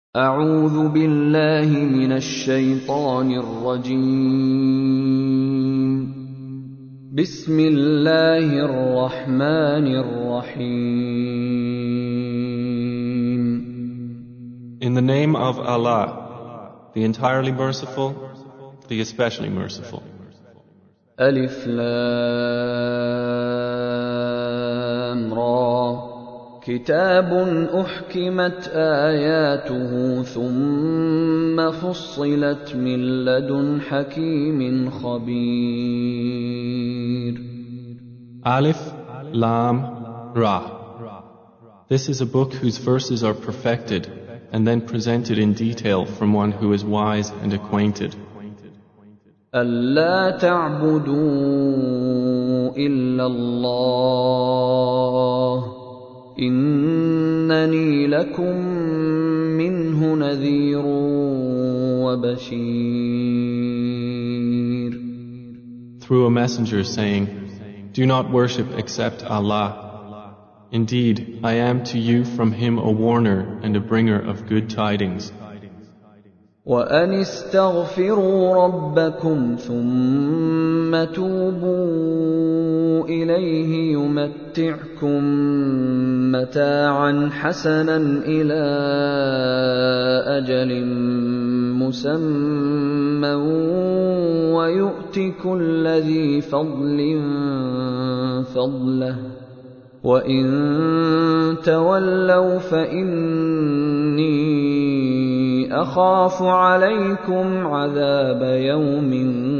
أعوذ بالله من الشيطان الرجيم. بسم الله الرحمن الرحيم. In the name of Allah, the entirely merciful, the especially merciful. ألف لام را كتاب أحكمت آياته ثم فصلت من لدن حكيم خبير. Alif, Lam, Ra. This is a book whose verses are perfected and then presented in detail from one who is wise and acquainted. ألا تعبدوا إلا الله إنني لكم منه نذير وبشير. Through a messenger saying, do not worship except Allah. Indeed, I am to you from him a warner and a bringer of good tidings. وأن استغفروا ربكم ثم توبوا إليه يمتعكم متاعا حسنا إلى أجل مسمى ويؤت كل ذي فضل فضله وإن تولوا فإني أخاف عليكم عذاب يوم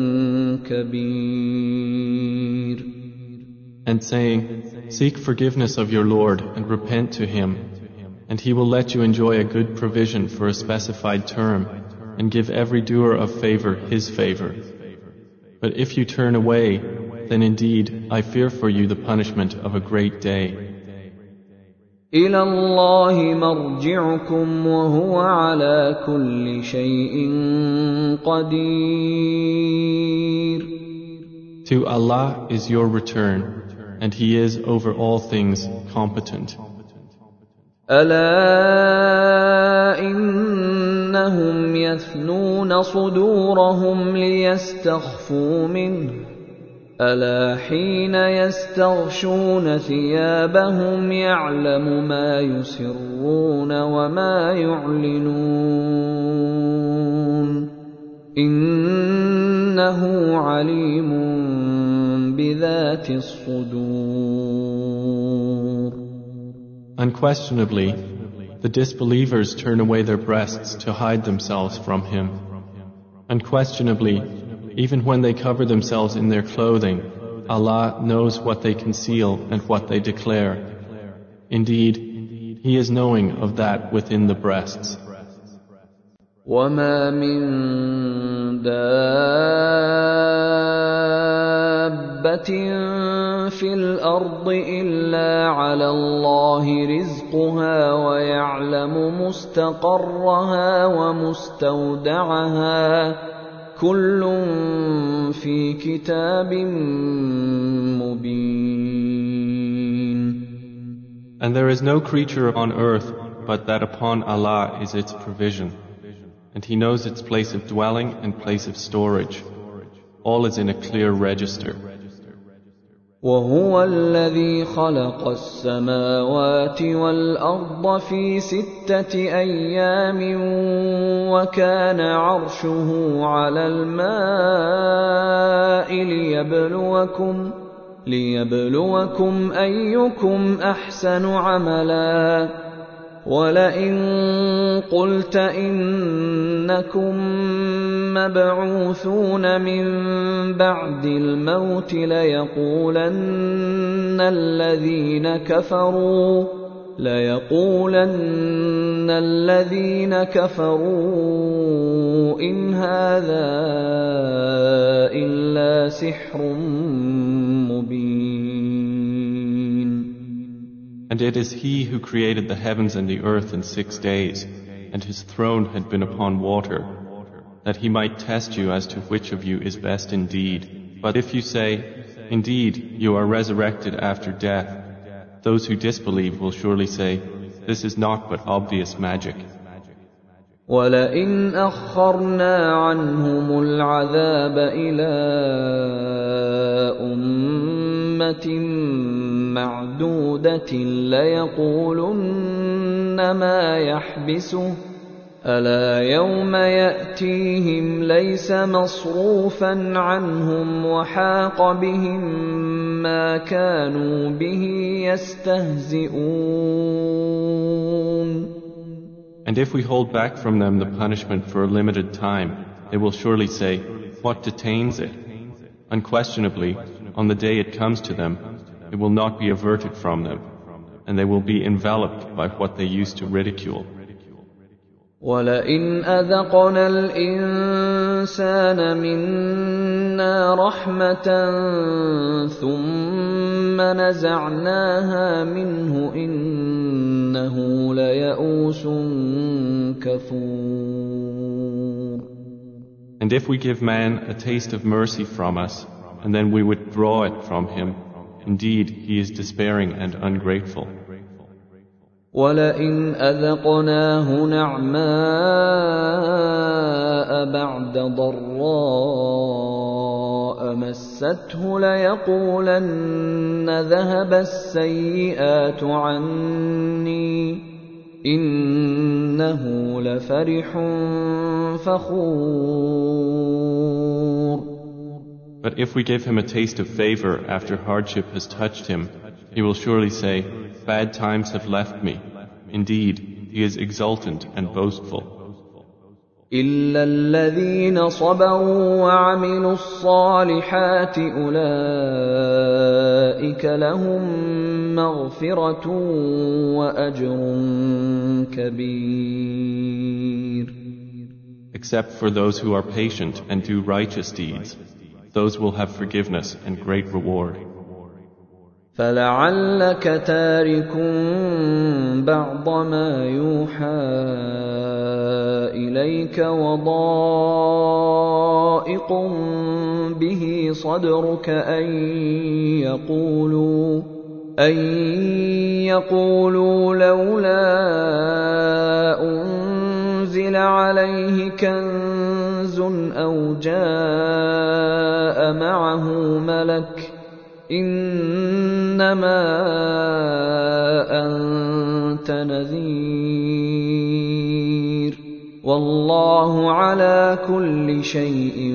كبير. And saying, seek forgiveness of your Lord and repent to him, and he will let you enjoy a good provision for a specified term and give every doer of favor his favor. But if you turn away, then indeed I fear for you the punishment of a great day. إلى الله مرجعكم وهو على كل شيء قدير. To Allah is your return, and He is over all things competent. ألا إنهم يثنون صدورهم ليستخفوا منه ألا حين يستغشون ثيابهم يعلم ما يسرون وما يعلنون إنه عليم بذات الصدور. Unquestionably, the disbelievers turn away their breasts to hide themselves from Him. Unquestionably, even when they cover themselves in their clothing, Allah knows what they conceal and what they declare. Indeed, He is knowing of that within the breasts. وَمَا مِن دَابَّةٍ فِي الْأَرْضِ إِلَّا عَلَى اللَّهِ رِزْقُهَا وَيَعْلَمُ مُسْتَقَرَّهَا وَمُسْتَوْدَعَهَا كل في كتاب مبين. And there is no creature on earth but that upon Allah is its provision, and He knows its place of dwelling and place of storage. All is in a clear register. وهو الذي خلق السماوات والأرض في 6 أيام وكان عرشه على الماء ليبلوكم أيكم أحسن عملا ولئن قلت إنكم مبعوثون من بعد الموت ليقولن الذين كفروا إن هذا إلا سحر مبين. And it is He who created the heavens and the earth in 6 days, and His throne had been upon water, that He might test you as to which of you is best indeed. But if you say, indeed, you are resurrected after death, those who disbelieve will surely say, this is naught but obvious magic. وَلَئِنْ أَخَّرْنَا عَنْهُمُ الْعَذَابَ إِلَىٰ أُمَّةٍ مَّعْدُودَةٍ لَّيَقُولُنَّ مَا يَحْبِسُهُ ۗ أَلَا يَوْمَ يَأْتِيهِمْ لَيْسَ مَصْرُوفًا عَنْهُمْ وَحَاقَ بِهِم مَّا كَانُوا بِهِ يَسْتَهْزِئُونَ. And if we hold back from them the punishment for a limited time, they will surely say, "What detains it?" Unquestionably, on the day it comes to them, it will not be averted from them, and they will be enveloped by what they used to ridicule. وَلَئِنْ أَذَقْنَا الْإِنسَانَ مِنَّا رَحْمَةً ثُمَّ نَزَعْنَاهَا مِنْهُ إِنَّهُ لَيَئُوسٌ كَفُورٌ. And if we give man a taste of mercy from us, and then we withdraw it from him, indeed he is despairing and ungrateful. وَلَئِنْ أَذَقْنَاهُ نَعْمَاءَ بَعْدَ ضَرَّاءَ مَسَّتْهُ لَيَقُولَنَّ ذَهَبَ السَّيِّئَاتُ عَنِّي إِنَّهُ لَفَرِحٌ فَخُورٌ. But if we give him a taste of favor after hardship has touched him, he will surely say, "Bad times have left me." Indeed, he is exultant and boastful. إِلَّا الَّذِينَ صَبَرُوا وَعَمِلُوا الصَّالِحَاتِ أُولَئِكَ لَهُم مَّغْفِرَةٌ وَأَجْرٌ كَبِيرٌ. Except for those who are patient and do righteous deeds, those will have forgiveness and great reward. فَلَعَلَّكَ تَارِكٌ بَعْضَ مَا يُوحَىٰ إِلَيْكَ وَضَائِقٌ بِهِ صَدْرُكَ أَن يَقُولُوا لَوْلَا أُنزِلَ عَلَيْهِ كَنزٌ أَوْ جَاءَ مَعَهُ مَلَكٌ إِنَّمَا أَنتَ نَذِيرٌ وَاللَّهُ عَلَىٰ كُلِّ شَيْءٍ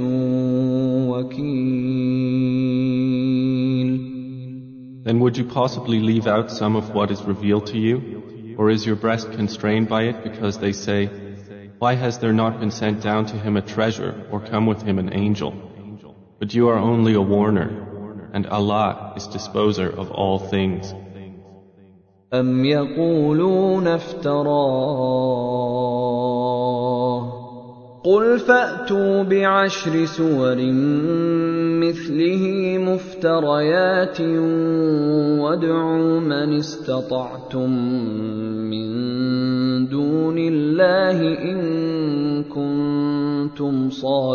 وَكِيلٌ. Then would you possibly leave out some of what is revealed to you? Or is your breast constrained by it because they say, "Why has there not been sent down to him a treasure or come with him an angel?" But you are only a warner, and Allah is disposer of all things. أَمْ يَقُولُونَ افْتَرَاهُ قُلْ فَأْتُوا بِعَشْرِ سُوَرٍ مِّثْلِهِ مُفْتَرَيَاتٍ وَادْعُوا مَنِ اسْتَطَعْتُم مِّن دُونِ اللَّهِ إِن كُنتُمْ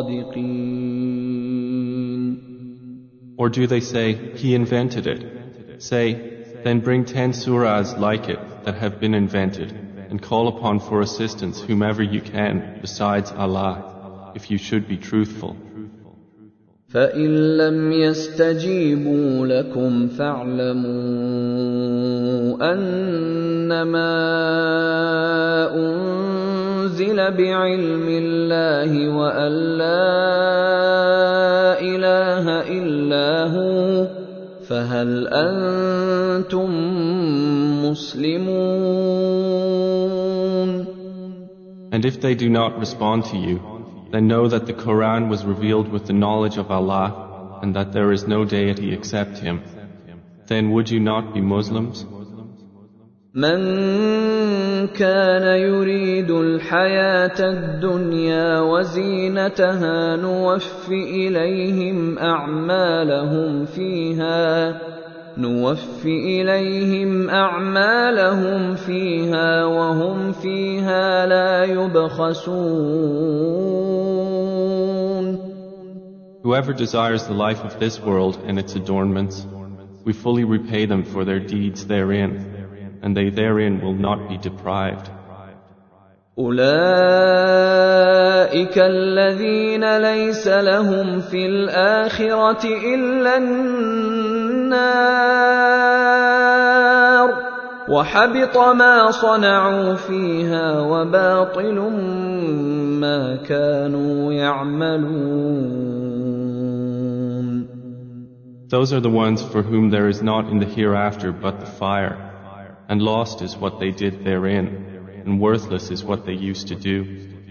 صَادِقِينَ. Or do they say, "He invented it"? Say, then bring 10 surahs like it that have been invented, and call upon for assistance whomever you can besides Allah, if you should be truthful. فَإِن لَّمْ يَسْتَجِيبُوا لَكُمْ فَاعْلَمُوا أَنَّمَا أُنزِلَ بِعِلْمِ اللَّهِ وَأَن لَّا إِلَٰهَ إِلَّا هُوَ فَهَلْ أَنتُم مُّسْلِمُونَ. And if they do not respond to you, then know that the Quran was revealed with the knowledge of Allah and that there is no deity except Him. Then would you not be Muslims? مَن كَانَ يُرِيدُ الْحَيَاةَ الدُّنْيَا وَزِينَتَهَا نُوَفِّ إِلَيْهِمْ أَعْمَالَهُمْ فِيهَا وَهُمْ فِيهَا لَا يُبْخَسُونَ. Whoever desires the life of this world and its adornments, we fully repay them for their deeds therein, and they therein will not be deprived. أُولَٰئِكَ أولئك الذين ليس لهم في الآخرة إلا النار وحبط ما صنعوا فيها وباطل ما كانوا يعملون. Those are the ones for whom there is not in the hereafter but the fire, and lost is what they did therein, and worthless is what they used to do.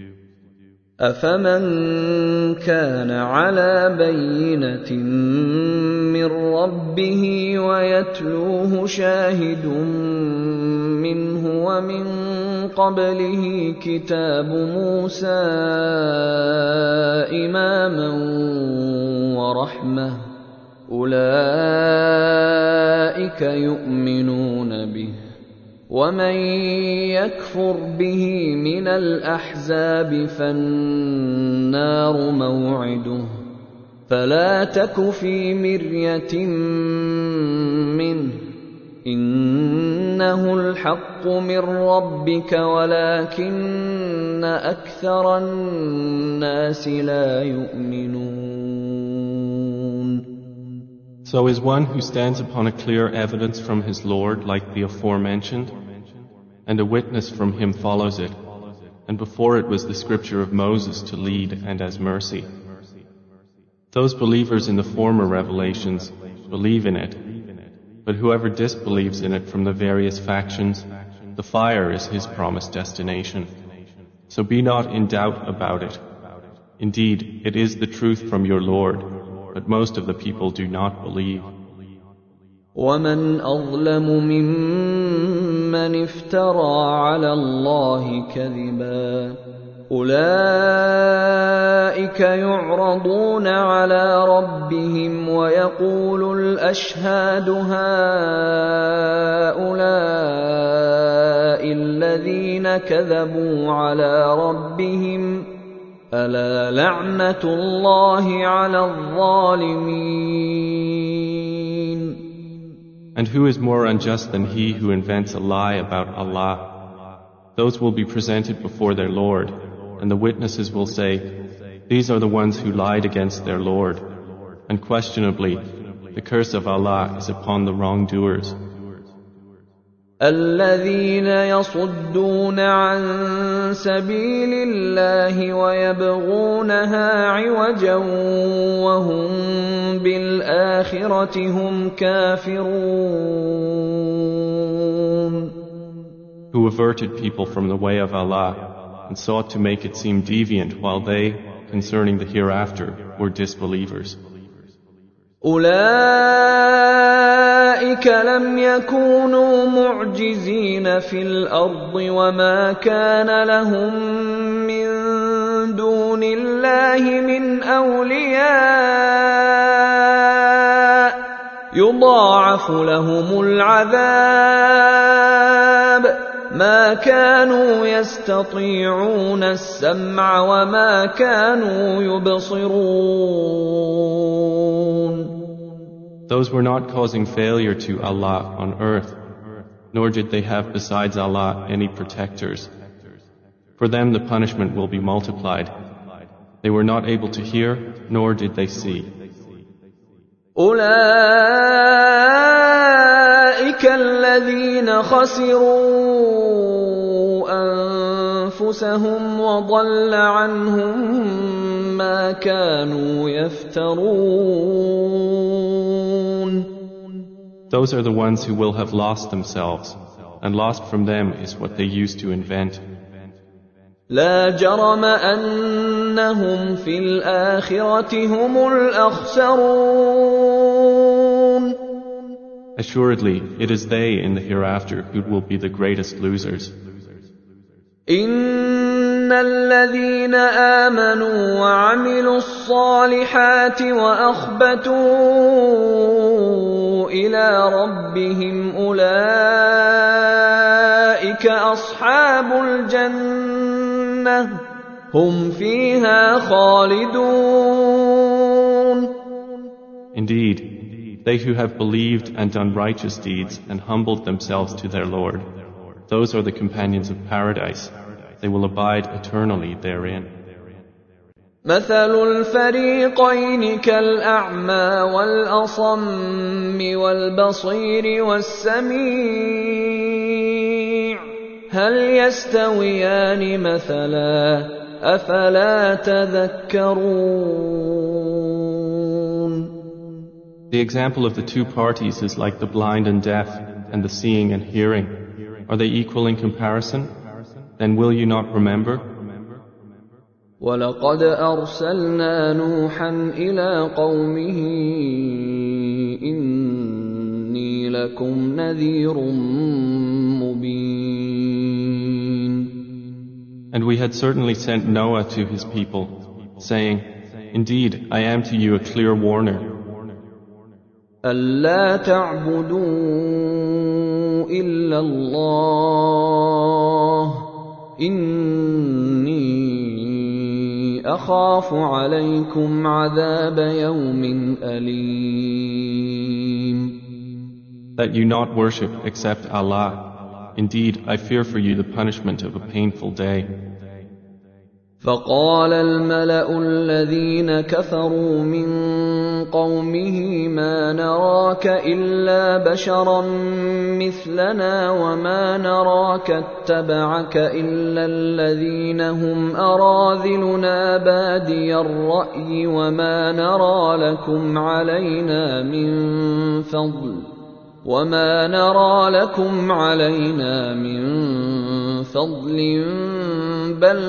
أفمن كان على بينة من ربه ويتلوه شاهد منه ومن قبله كتاب موسى إماما ورحمة أولئك يؤمنون به ومن يكفر به من الأحزاب فالنار موعده فلا تك في مرية منه إنه الحق من ربك ولكن أكثر الناس لا يؤمنون. So is one who stands upon a clear evidence from his Lord like the aforementioned, and a witness from him follows it, and before it was the scripture of Moses to lead and as mercy. Those believers in the former revelations believe in it, but whoever disbelieves in it from the various factions, the fire is his promised destination. So be not in doubt about it. Indeed, it is the truth from your Lord, but most of the people do not believe. ومن أظلم ممن افترى على الله كذبا أولئك يعرضون على ربهم ويقول الأشهاد هؤلاء الذين كذبوا على ربهم ألا لعنة الله على الظالمين. And who is more unjust than he who invents a lie about Allah? Those will be presented before their Lord, and the witnesses will say, these are the ones who lied against their Lord. Unquestionably, the curse of Allah is upon the wrongdoers. الذين يصدون عن سبيل الله ويبغونها عوجا وهم بالآخرة هم كافرون. Who averted people from the way of Allah and sought to make it seem deviant while they, concerning the hereafter, were disbelievers. أولئك لم يكونوا معجزين في الأرض وما كان لهم من دون الله من أولياء يضاعف لهم العذاب ما كانوا يستطيعون السمع وما كانوا يبصرون. Those were not causing failure to Allah on earth, nor did they have besides Allah any protectors. For them the punishment will be multiplied. They were not able to hear, nor did they see. أولئك الذين خسروا أنفسهم وضل عنهم ما كانوا يفترون. Those are the ones who will have lost themselves, and lost from them is what they used to invent. لا جرم أنهم في الآخرة هم الأخسرون. Assuredly, it is they in the hereafter who will be the greatest losers. إن الذين آمنوا وعملوا الصالحات وأخبتوا إلى ربهم أولئك أصحاب الجنة هم فيها خالدون. Indeed, they who have believed and done righteous deeds and humbled themselves to their Lord, those are the companions of paradise. They will abide eternally therein. مثل الفريقين كالأعمى والأصم والبصير والسميع هل يستويان مثلا أفلا تذكرون. The example of the two parties is like the blind and deaf and the seeing and hearing. Are they equal in comparison? Then will you not remember? وَلَقَدْ أَرْسَلْنَا نُوحًا إِلَىٰ قَوْمِهِ إِنِّي لَكُمْ نَذِيرٌ مُّبِينٌ. And we had certainly sent Noah to his people, saying, Indeed, I am to you a clear warner. أَلَّا تَعْبُدُوا إِلَّا اللَّهَ إِنِّي أَخَافُ عَلَيْكُمْ عَذَابَ يَوْمٍ أَلِيمٍ. That you not worship except Allah. Indeed, I fear for you the punishment of a painful day. فقال الملأ الذين كفروا من قومه ما نراك إلا بشرا مثلنا وما نراك اتبعك إلا الذين هم أراذلنا بادي الرأي وما نرى لكم علينا من فضل بل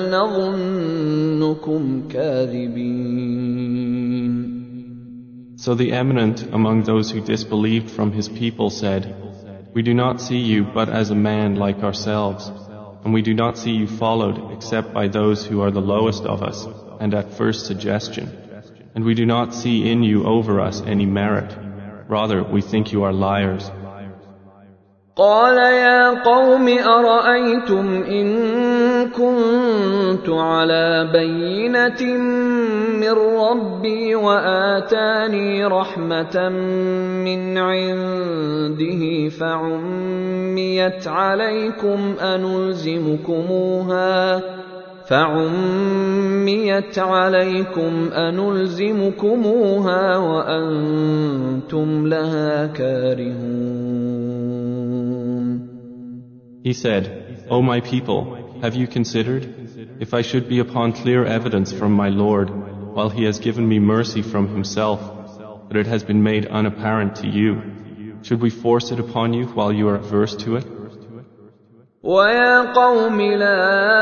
نظنكم كاذبين. So the eminent among those who disbelieved from his people said, We do not see you but as a man like ourselves, and we do not see you followed except by those who are the lowest of us and at first suggestion, and we do not see in you over us any merit. Rather, we think you are liars. قال يا قوم أرأيتم إن كنت على بينة من ربي وآتاني رحمة من عنده فعميت عليكم أنلزمكموها وأنتم لها كارهون. He said, O my people, have you considered, if I should be upon clear evidence from my Lord, while He has given me mercy from Himself, that it has been made unapparent to you, should we force it upon you while you are averse to it? وَيَا قَوْمِ لَا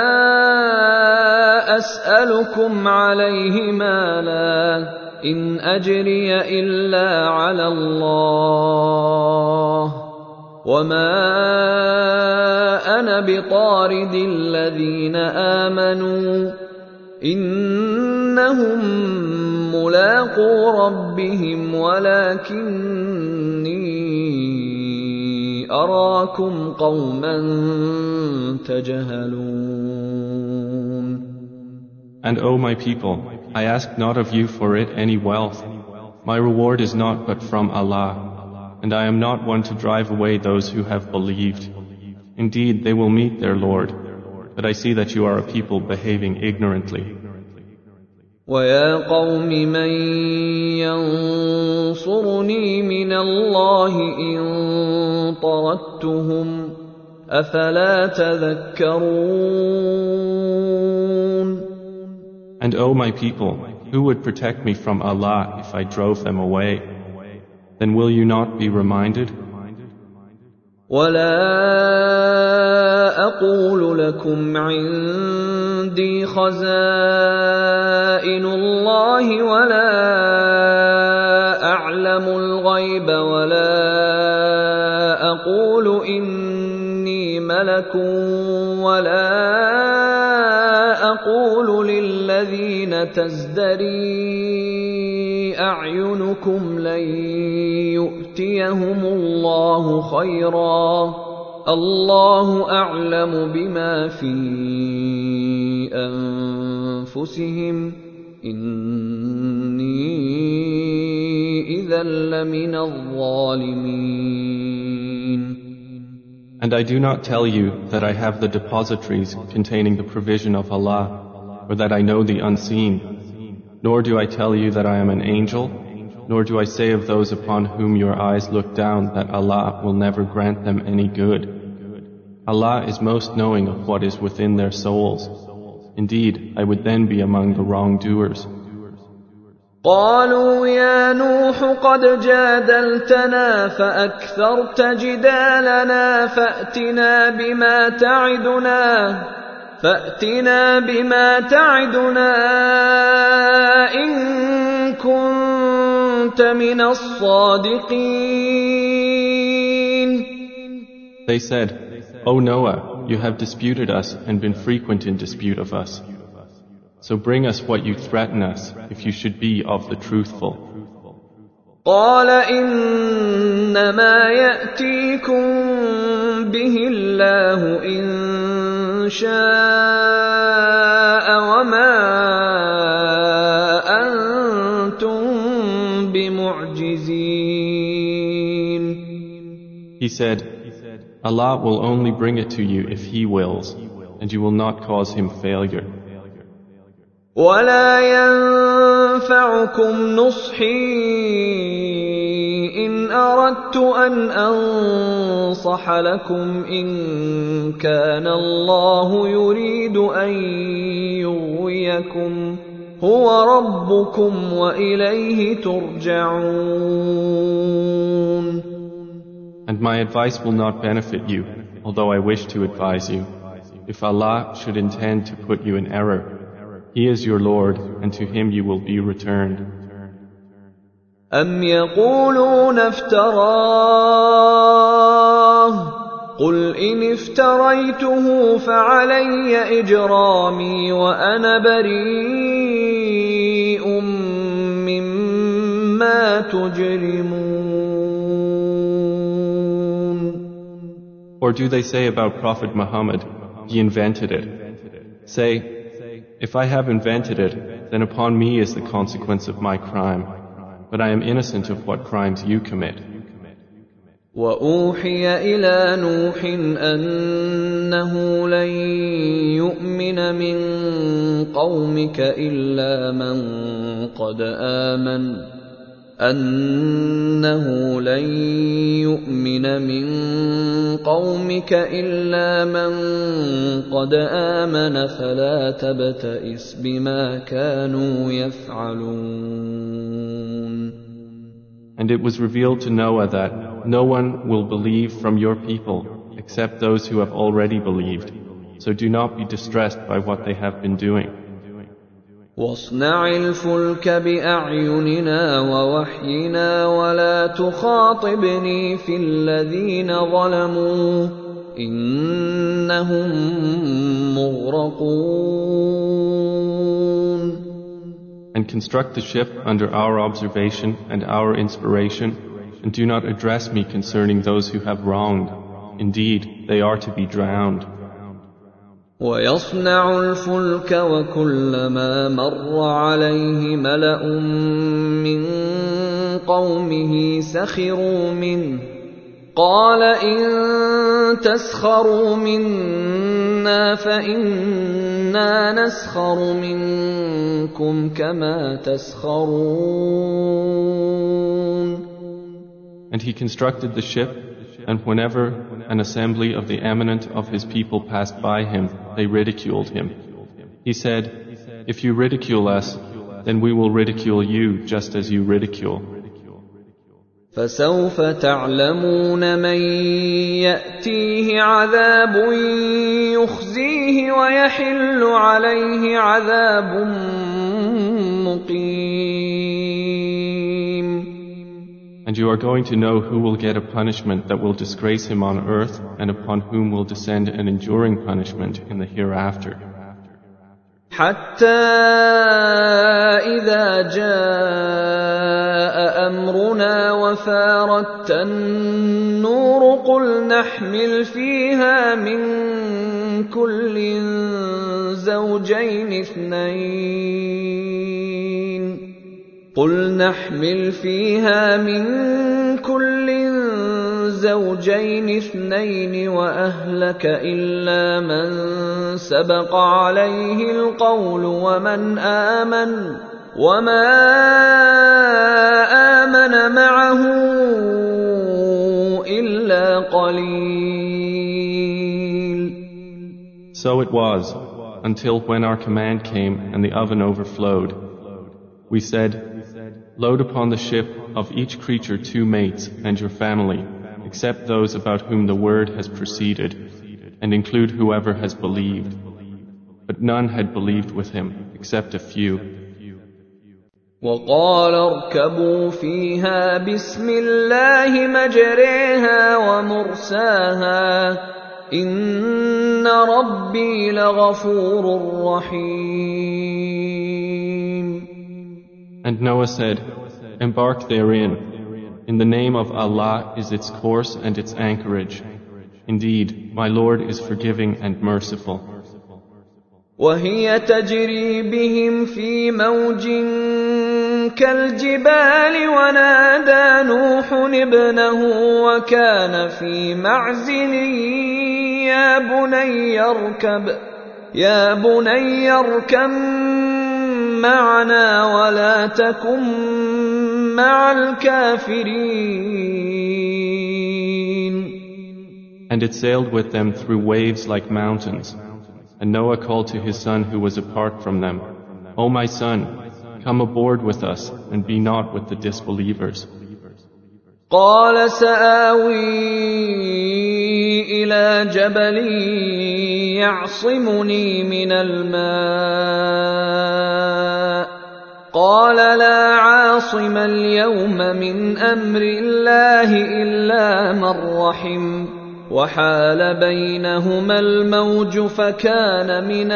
أَسْأَلُكُمْ عَلَيْهِ مَالًا إِنْ أَجْرِيَ إِلَّا عَلَى اللَّهِ وَمَا أَنَا بِطَارِدِ الَّذِينَ آمَنُوا إِنَّهُم مُّلَاقُو رَبِّهِمْ وَلَكِنِّي أَرَاكُمْ قَوْمًا تَجْهَلُونَ. And O my people, I ask not of you for it any wealth. My reward is not but from Allah. And I am not one to drive away those who have believed. Indeed, they will meet their Lord, but I see that you are a people behaving ignorantly. وَيَا قَوْمِ مَنْ يَنْصُرُنِي مِنَ اللَّهِ إِنْ طَرَدتُّهُمْ أَفَلَا تَذَكَّرُونَ. And O my people, who would protect me from Allah if I drove them away? Then will you not be reminded? وَلَا أَقُولُ لَكُمْ عِندِي خَزَائِنُ اللَّهِ وَلَا أَعْلَمُ الْغَيْبَ وَلَا أَقُولُ إِنِّي مَلَكٌ وَلَا أَقُولُ لِلَّذِينَ تَزْدَرِي أَعْيُنُكُمْ لَن يُؤْتِيَهُمُ اللَّهُ خَيْرًا اللَّهُ أَعْلَمُ بِمَا فِي أَنفُسِهِمْ إِنِّي إِذًا لَّمِنَ الظَّالِمِينَ. And I do not tell you that I have the depositories containing the provision of Allah, or that I know the unseen. Nor do I tell you that I am an angel, nor do I say of those upon whom your eyes look down that Allah will never grant them any good. Allah is most knowing of what is within their souls. Indeed, I would then be among the wrongdoers. قالوا يا نوح قد جادلتنا فأكثرت جدالنا فأتنا بما تعدنا إن كنت من الصادقين. They said, O Noah, you have disputed us and been frequent in dispute of us. So bring us what you threaten us, if you should be of the truthful. قال إنما يأتيكم به الله إن شاء وما أنتم بمعجزين. He said, Allah will only bring it to you if He wills, and you will not cause Him failure. ولا ينفعكم نصحي إن أردت أن أنصح لكم إن كان الله يريد أن يغويكم هو ربكم وإليه ترجعون. And my advice will not benefit you, although I wish to advise you, if Allah should intend to put you in error. He is your Lord, and to Him you will be returned. أم يقولون افتراه قل إن افتريته فعلي إجرامي وأنا بريء مما تجرمون. Or do they say about Prophet Muhammad, he invented it? Say, if I have invented it, then upon me is the consequence of my crime, but I am innocent of what crimes you commit. وَأُوحِيَ إِلَى نُوحٍ أَنَّهُ لَن يُؤْمِنَ مِن قَوْمِكَ إِلَّا مَن قَدْ آمَنَ فَلَا تَبْتَئِسْ بِمَا كَانُوا يَفْعَلُونَ. And it was revealed to Noah that no one will believe from your people except those who have already believed. So do not be distressed by what they have been doing. وَاصْنَعِ الْفُلْكَ بِأَعْيُنِنَا وَوَحْيِنَا وَلَا تُخَاطِبْنِي فِي الَّذِينَ ظَلَمُوا إِنَّهُمْ مُغْرَقُونَ. And construct the ship under our observation and our inspiration, and do not address me concerning those who have wronged. Indeed, they are to be drowned. وَيَصْنَعُ الْفُلْكَ وَكُلَّمَا مَرَّ عَلَيْهِ مَلَأٌ مِّن قَوْمِهِ سَخِرُوا مِنْهُ قَالَ إِن تَسْخَرُوا مِنَّا فَإِنَّا نَسْخَرُ مِنكُمْ كَمَا تَسْخَرُونَ. And he constructed the ship, and whenever an assembly of the eminent of his people passed by him, they ridiculed him. He said, if you ridicule us, then we will ridicule you just as you ridicule. فَسَوْفَ تَعْلَمُونَ مَن يَأْتِيهِ عَذَابٌ يُخْزِيهِ وَيَحِلُّ عَلَيْهِ عَذَابٌ مُقِيمٌ. And you are going to know who will get a punishment that will disgrace him on earth, and upon whom will descend an enduring punishment in the hereafter. حتى إذا جاء أمرنا وفارت النور قل نحمل فيها من كل زوجين اثنين وأهلك إلا من سبق عليه القول وما آمن معه إلا قليل. So it was, until when our command came and the oven overflowed, we said, load upon the ship of each creature 2 mates and your family, except those about whom the word has proceeded, and include whoever has believed. But none had believed with him, except a few. وقال اركبوا فيها بسم الله مجريها ومرساها إن ربي لغفور رحيم. And Noah said, embark therein. In the name of Allah is its course and its anchorage. Indeed, my Lord is forgiving and merciful. وهي تجري بهم في موج كالجبال ونادى نوح ابنه وكان في معزل يا بني اركب معنا ولا تكن مع الكافرين. And it sailed with them through waves like mountains. And Noah called to his son who was apart from them, O my son, come aboard with us and be not with the disbelievers. قال سآوي إلى جبل يعصمني من الماء قال لا عاصم اليوم من أمر الله إلا من رحم وحال بينهما الموج فكان من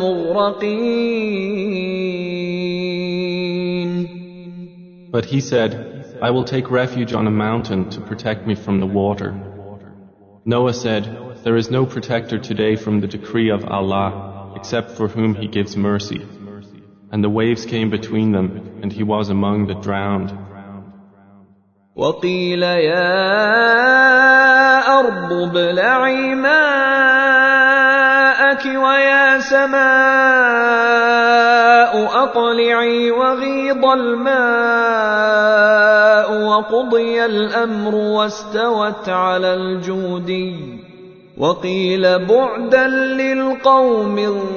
المغرقين. But he said, I will take refuge on a mountain to protect me from the water. Noah said, there is no protector today from the decree of Allah except for whom He gives mercy. And the waves came between them, and he was among the drowned. وقيل يا أرض ابلعي ماءك ويا سماء أقلعي وغيض الماء وقضي الأمر واستوت على الجودي وقيل بعدا للقوم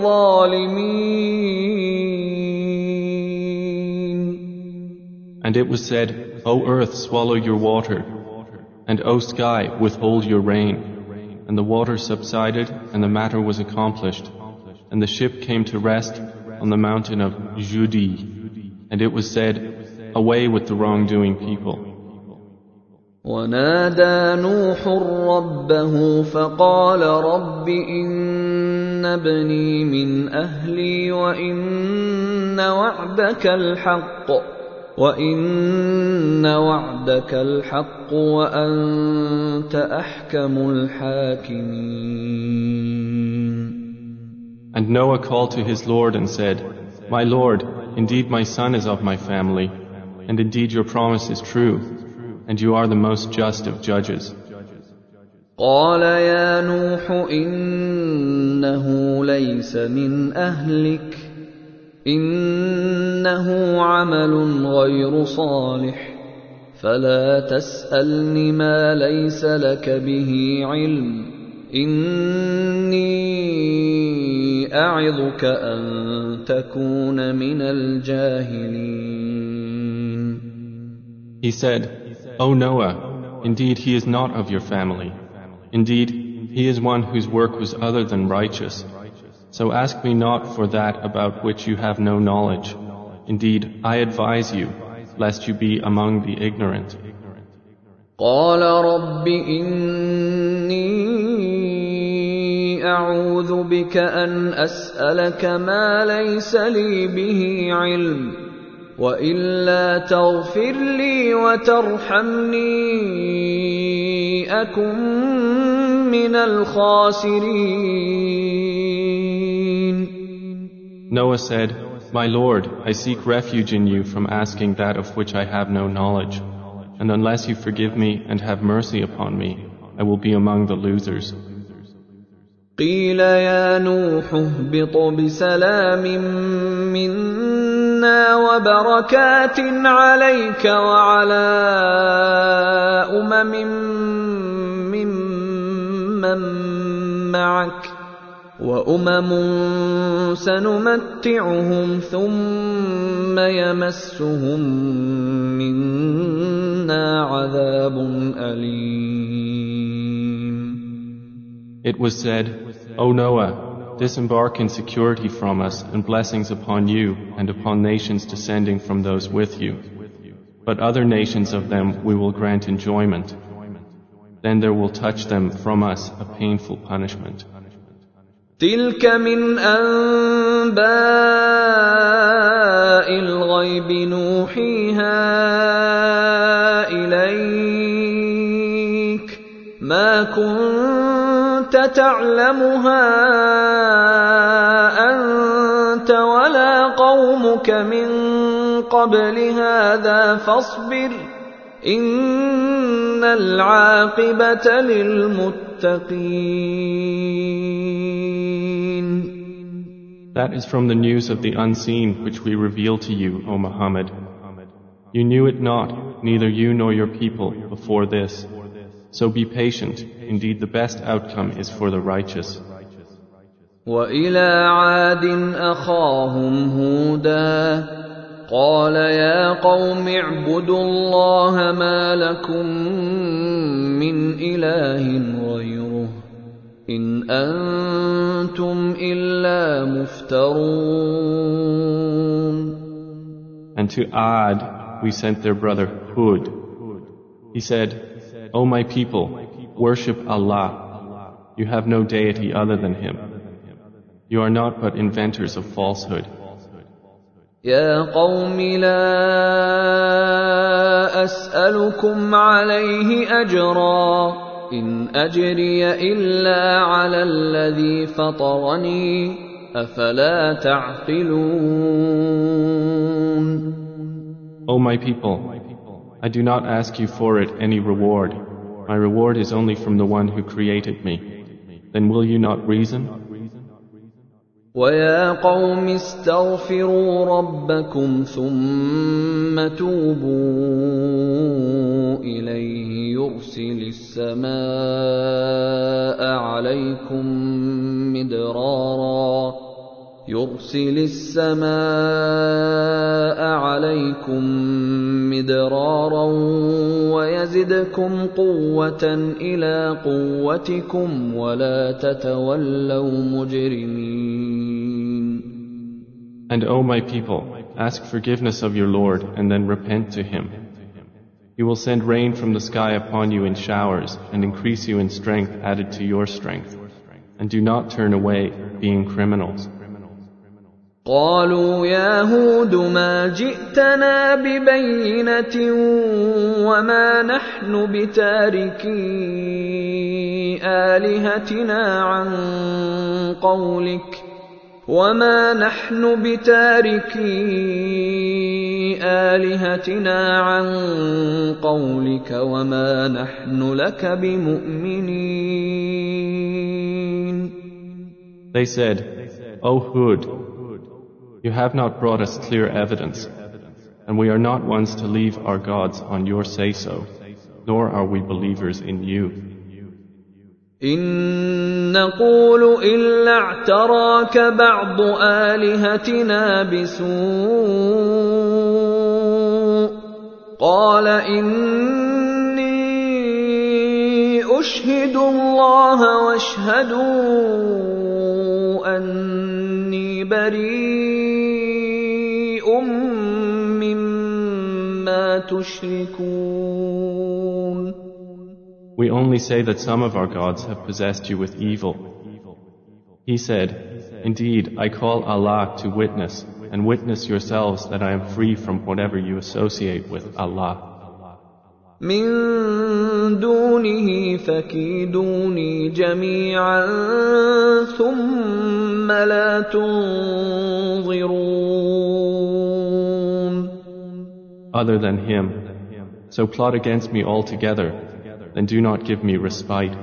الظالمين. And it was said, O earth, swallow your water, and O sky, withhold your rain. And the water subsided, and the matter was accomplished. And the ship came to rest on the mountain of Judi. And it was said, away with the wrongdoing people. ونادى نوح ربه فقال رب إن ابني من أهلي وإن وعدك الحق وأنت أحكم الحاكمين. And Noah called to his Lord and said, My Lord, indeed my son is of my family, and indeed your promise is true, and you are the most just of judges. قال يا نوح إنه ليس من أهلك إنه عمل غير صالح فلا تسألني ما ليس لك به علم إني أعظك أن تكون من الجاهلين. He said, O Noah, indeed he is not of your family. Indeed, he is one whose work was other than righteous. So ask me not for that about which you have no knowledge. Indeed, I advise you, lest you be among the ignorant. قال رب إني أعوذ بك أن أسألك ما ليس لي به علم وإلا تغفر لي وترحمني أكن من الخاسرين. Noah said, My Lord, I seek refuge in you from asking that of which I have no knowledge. And unless you forgive me and have mercy upon me, I will be among the losers. قيل يا نوح اهبط بسلام منا وبركات عليك وعلى ممن معك وأمم سنمتعهم ثم يمسهم منا عذاب أليم. It was said, O Noah, disembark in security from us and blessings upon you and upon nations descending from those with you. But other nations of them we will grant enjoyment. Then there will touch them from us a painful punishment. تلك من أنباء الغيب نوحيها إليك ما كنت تعلمها أنت ولا قومك من قبل هذا فاصبر إن العاقبة للمتقين. That is from the news of the unseen which we reveal to you, O Muhammad. You knew it not, neither you nor your people, before this. So be patient. Indeed, the best outcome is for the righteous. وَإِلَى عَادٍ أَخَاهُمْ هُودًا قَالَ يَا قَوْمِ اعْبُدُوا اللَّهَ مَا لَكُمْ مِنْ إِلَٰهٍ غَيْرُهُ إِنْ أَنْتُمْ إِلَّا مُفْتَرُونَ. And to Ad we sent their brother Hud. He said, O my people, worship Allah. You have no deity other than Him. You are not but inventors of falsehood. يا قوم لا أسألكم عليه أجرا إن أجري إلا على الذي فطرني أفلا تعقلون. O my people, I do not ask you for it any reward. My reward is only from the one who created me. Then will you not reason? وَيَا قَوْمِ اسْتَغْفِرُوا رَبَّكُمْ ثُمَّ تُوبُوا إِلَيْهِ يُرْسِلِ السَّمَاءَ عَلَيْكُمْ مِدْرَارًا وَيَزِدْكُمْ قُوَّةً إِلَى قُوَّتِكُمْ وَلَا تَتَوَلَّوْا مُجْرِمِينَ. And O my people, ask forgiveness of your Lord and then repent to Him. He will send rain from the sky upon you in showers and increase you in strength added to your strength. And do not turn away, being criminals. قالوا يا هود ما جئتنا ببينة وما نحن بتاركي آلهتنا عن قولك وما نحن لك بمؤمنين. They said, O Hud, you have not brought us clear evidence, and we are not ones to leave our gods on your say-so, nor are we believers in you. إن نقول إلا اعتراك بعض آلهتنا بسوء قال إني أشهد الله واشهدوا أني بريء مما تشركون. We only say that some of our gods have possessed you with evil. He said, Indeed, I call Allah to witness, and witness yourselves that I am free from whatever you associate with Allah. من دونه فكيدوني جميعا ثم لا تنظرون. Other than Him, so plot against me altogether, then do not give me respite.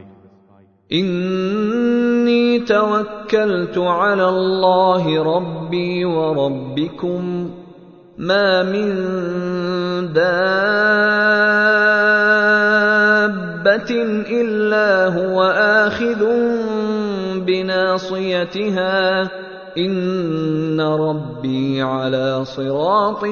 إني توكلت على الله ربي وربكم ما من دابة إلا هو آخذ بناصيتها إن ربي على صراط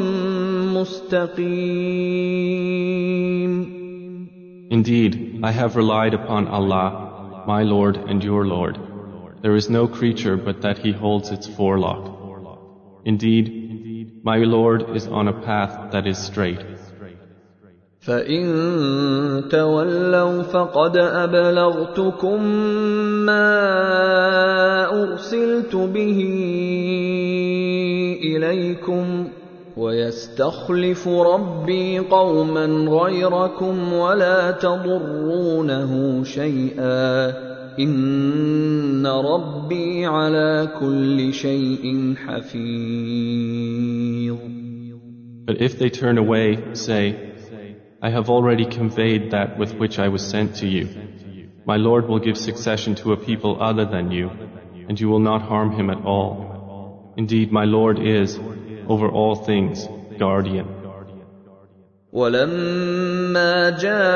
مستقيم. Indeed, I have relied upon Allah, my Lord and your Lord. There is no creature but that He holds its forelock. Indeed, my Lord is on a path that is straight. فَإِن تَوَلَّوْا فَقَدْ أَبْلَغْتُكُم مَّا أُرْسِلْتُ بِهِ إِلَيْكُمْ وَيَسْتَخْلِفُ رَبِّي قَوْمًا غَيْرَكُمْ وَلَا تَضُرُّونَهُ شَيْئًا إِنَّ رَبِّي عَلَى كُلِّ شَيْءٍ حَفِيظٌ. But if they turn away, say, I have already conveyed that with which I was sent to you. My Lord will give succession to a people other than you, and you will not harm him at all. Indeed, my Lord is, over all things, guardian. وَلَمَّا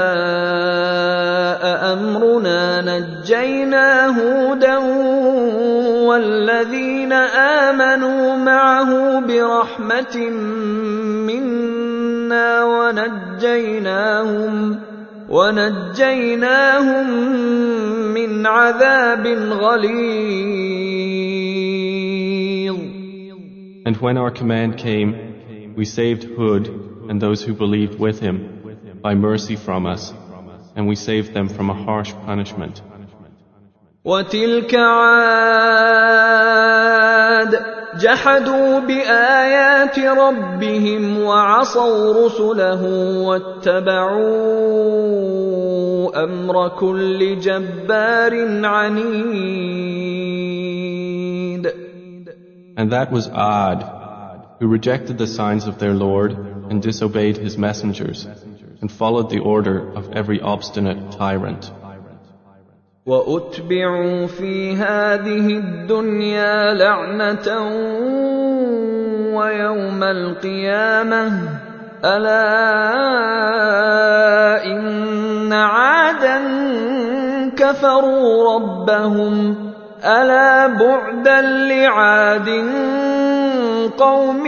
جَاءَ أَمْرُنَا نَجَّيْنَا هُودًا وَالَّذِينَ آمَنُوا مَعَهُ بِرَحْمَةٍ مِنَّا وَنَجَّيْنَاهُمْ مِنْ عَذَابٍ غَلِيظٍ. And when our command came, we saved Hud and those who believed with him by mercy from us, and we saved them from a harsh punishment. وَتِلْكَ عَادٌ جَحَدُوا بِآيَاتِ رَبِّهِمْ وَعَصَوْا رُسُلَهُ وَاتَّبَعُوا أَمْرَ كُلِّ جَبَّارٍ عَنِيدٍ. And that was Ad, who rejected the signs of their Lord and disobeyed his messengers, and followed the order of every obstinate tyrant. وَأُتْبِعُوا فِي هَٰذِهِ الدُّنْيَا لَعْنَةً وَيَوْمَ الْقِيَامَةِ أَلَا إِنَّ عَادًا كَفَرُوا رَبَّهُمْ أَلَا بُعْدًا لِّعَادٍ قَوْمِ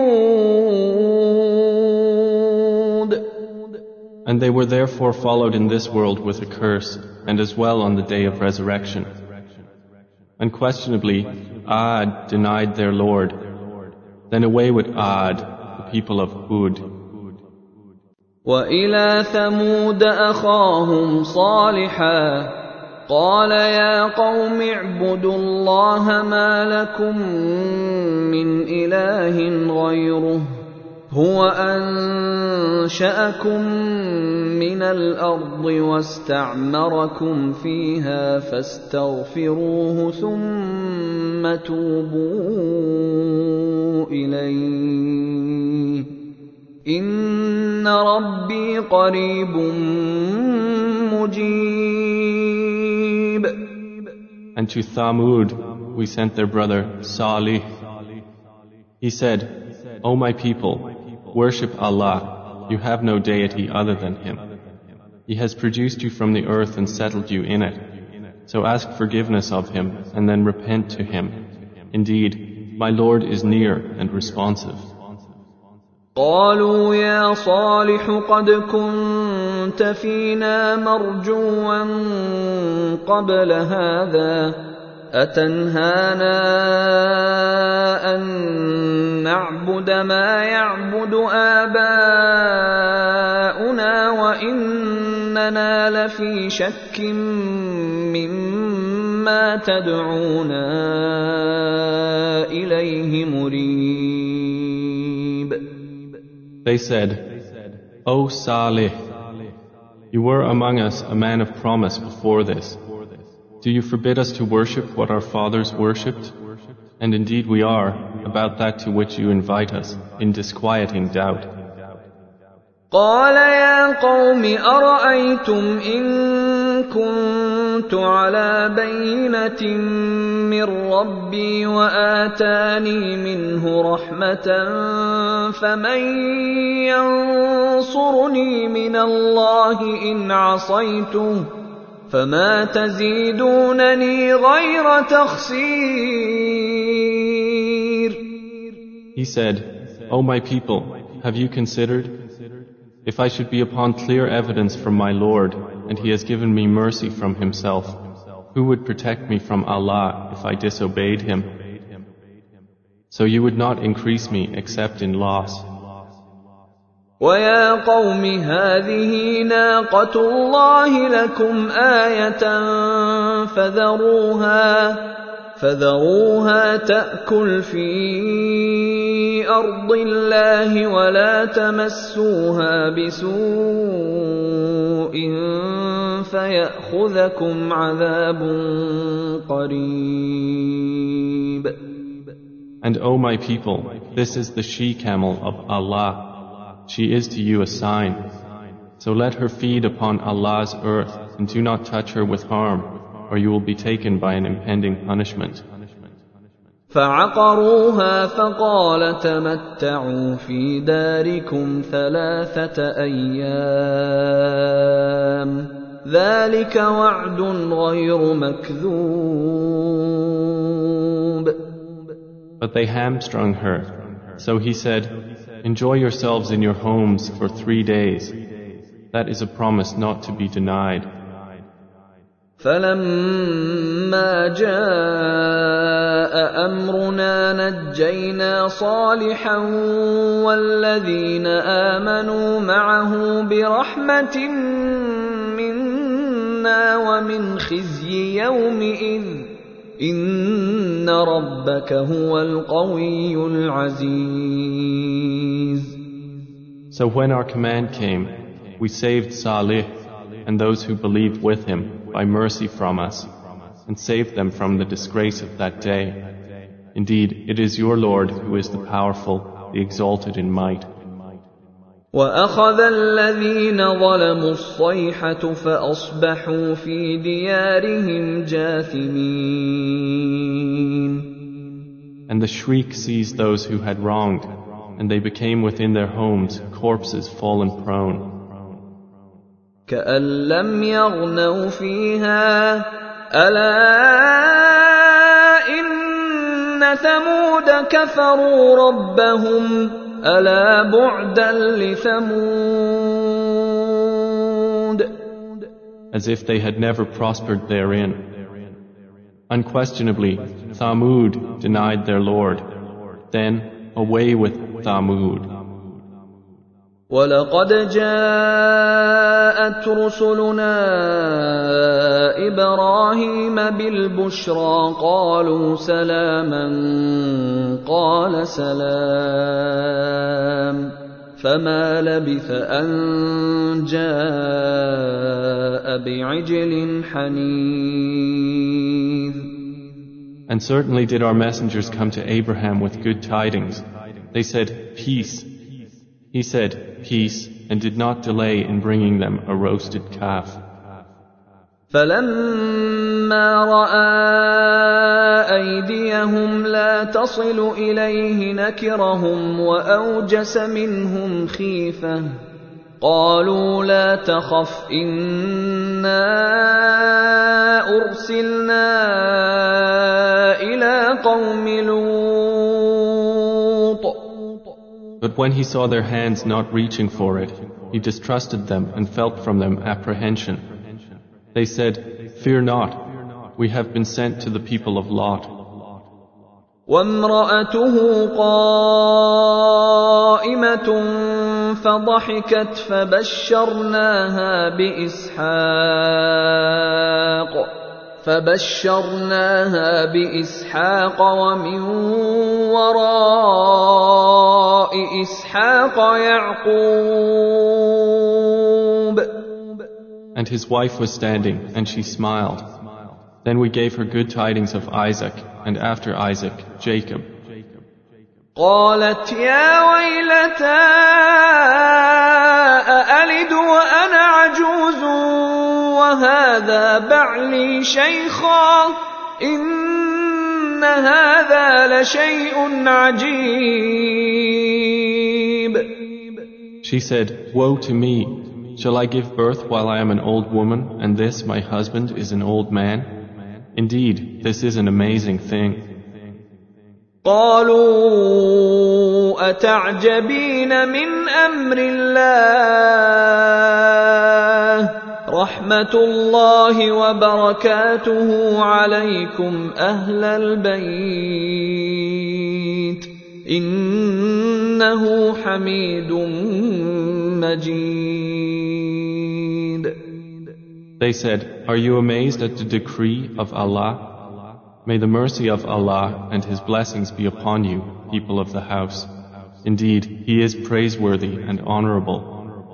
هُودٍ. And they were therefore followed in this world with a curse, and as well on the day of resurrection. Unquestionably, Ad denied their Lord. Then away with Ad, the people of Hud. وَإِلَى ثَمُودَ أَخَاهُمْ صَالِحًا قَالَ يَا قَوْمِ اعْبُدُوا اللَّهَ مَا لَكُم مِّنْ إِلَٰهٍ غَيْرُهُ هُوَ أَنشَأَكُم مِّنَ الْأَرْضِ وَاسْتَعْمَرَكُمْ فِيهَا فَاسْتَغْفِرُوهُ ثُمَّ تُوبُوا إِلَيْهِ إِنَّ رَبِّي قَرِيبٌ مُّجِيبٌ. And to Thamud we sent their brother Salih. He said, O my people, worship Allah. You have no deity other than Him. He has produced you from the earth and settled you in it. So ask forgiveness of Him and then repent to Him. Indeed, my Lord is near and responsive. قالوا يا صالح قد كنت فينا مرجوا قبل هذا أتنهانا أن نعبد ما يعبد آباؤنا وإننا لفي شك مما تدعونا إليه مريب. They said, O Salih, you were among us a man of promise before this. Do you forbid us to worship what our fathers worshipped? And indeed we are, about that to which you invite us, in disquieting doubt. قال يا قوم أرأيتم إن كنت كنت على بينة من ربي وآتاني منه رحمة فمن ينصرني من الله إن عصيته فما تزيدونني غير تخسير. He said, O my people, have you considered? If I should be upon clear evidence from my Lord, and He has given me mercy from Himself, who would protect me from Allah if I disobeyed Him? So you would not increase me except in loss. وَيَا قَوْمِ هَٰذِهِ نَاقَةُ اللَّهِ لَكُمْ آيَةً فَذَرُوهَا تَأْكُلْ فِي أَرْضِ اللَّهِ وَلَا تَمَسُّوهَا بِسُوءٍ فَيَأْخُذَكُمْ عَذَابٌ قَرِيبٌ. And O my people, this is the she-camel of Allah. She is to you a sign. So let her feed upon Allah's earth and do not touch her with harm, or you will be taken by an impending punishment. فَعَقَرُوهَا فَقَالَ تَمَتَّعُوا فِي دَارِكُمْ 3 أيام ذَلِكَ وَعْدٌ غَيْرُ مَكْذُوبٍ. But they hamstrung her. So he said, enjoy yourselves in your homes for 3 days. That is a promise not to be denied. فَلَمَّا جَاءَ أَمْرُنَا نَجَّيْنَا صَالِحًا وَالَّذِينَ آمَنُوا مَعَهُ بِرَحْمَةٍ مِنَّا وَمِنْ خِزْيِ يَوْمِئِذٍ إِنَّ رَبَّكَ هُوَ الْقَوِيُّ الْعَزِيزُ. So when our command came, we saved Salih and those who believed with him by mercy from us, and saved them from the disgrace of that day. Indeed, it is your Lord who is the powerful, the exalted in might. وَأَخَذَ الَّذِينَ ظَلَمُوا الصَّيْحَةُ فَأَصْبَحُوا فِي دِيَارِهِمْ جَاثِمِينَ. And the shriek seized those who had wronged, and they became within their homes corpses fallen prone. كَأَن لَّمْ يَغْنَوْا فِيهَا أَلَا إِنَّ ثَمُودَ كَفَرُوا رَبَّهُمْ أَلَا بُعْدًا لِثَمُودَ. As if they had never prospered therein. Unquestionably, Thamud denied their Lord. Then, away with Thamud. وَلَقَدْ جَاءَتْ رُسُلُنَا إِبْرَاهِيمَ بِالْبُشْرَىٰ قَالُوا سَلَامًا قَالَ سَلَامٌ فَمَا لَبِثَ أَن جَاءَ بِعِجْلٍ حَنِيذٍ. And certainly did our messengers come to Abraham with good tidings. They said, peace. He said, peace, and did not delay in bringing them a roasted calf. فَلَمَّا رَأَىٰ أَيْدِيَهُمْ لَا تَصِلُ إِلَيْهِ نَكِرَهُمْ وَأَوْجَسَ مِنْهُمْ خِيفَةً قَالُوا لَا تَخَفْ إِنَّا أُرْسِلْنَا إِلَىٰ قَوْمِ لُوطٍ. But when he saw their hands not reaching for it, he distrusted them and felt from them apprehension. They said, fear not, we have been sent to the people of Lot. وَامْرَأَتُهُ قَائِمَةٌ فَضَحِكَتْ فَبَشَّرْنَاهَا بِإِسْحَاقَ وَمِن وَرَاءِ إِسْحَاقَ يَعْقُوبَ. And his wife was standing, and she smiled. Then we gave her good tidings of Isaac, and after Isaac, Jacob. قالت يا ويلتى أألد وأنا عجوز وهذا بعلي شيخا إن هذا لشيء عجيب. She said, "Woe to me! Shall I give birth while I am an old woman, and this, my husband, is an old man? Indeed, this is an amazing thing." قالوا أتعجبين من أمر الله رحمة الله وبركاته عليكم أهل البيت إنه حميد مجيد. They said, "Are you amazed at the decree of Allah? May the mercy of Allah and His blessings be upon you, people of the house. Indeed, He is praiseworthy and honorable."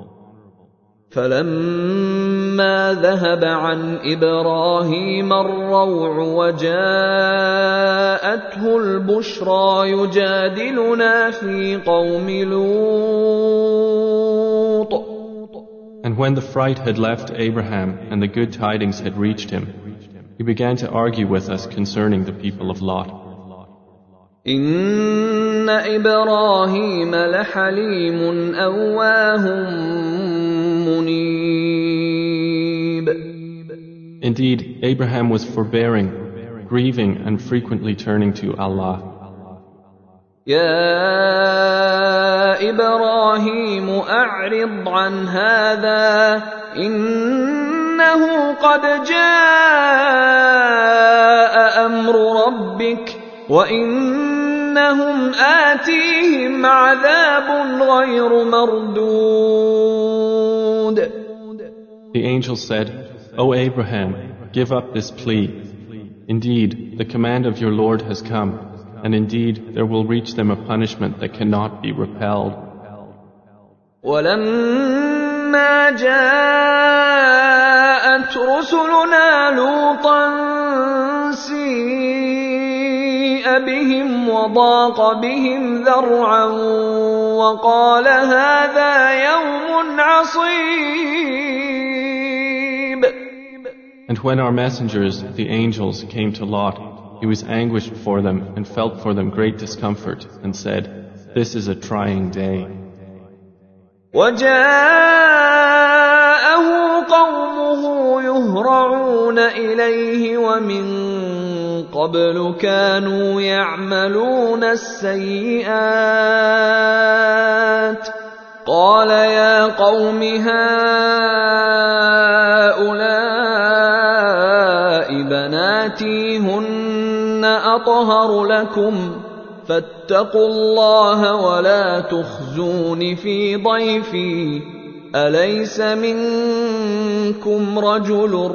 فلما ذهب عن إبراهيم الروع وجاءته البشرى يجادلنا في قوم لوط. And when the fright had left Abraham and the good tidings had reached him, he began to argue with us concerning the people of Lot. إن إبراهيم لحليم أواه منيب. Indeed, Abraham was forbearing, grieving, and frequently turning to Allah. يا إبراهيم أعرض عن هذا إنه قد جاء أمر ربك وإنهم آتيهم عذاب غير مردود. The angel said, "O Abraham, give up this plea. Indeed, the command of your Lord has come, and indeed there will reach them a punishment that cannot be repelled." ولما جاءت رسلنا لوطا سيء بهم وضاق بهم ذرعا وقال هذا يوم عصيب. And when our messengers, the angels, came to Lot, he was anguished for them and felt for them great discomfort and said, "This is a trying day." وجاءه قومه يهرعون إليه ومن قبل كانوا يعملون السيئات قال يا قوم هؤلاء بناتي هن أطهر لكم فاتقوا الله ولا تخزون في ضيفي أليس منكم رجل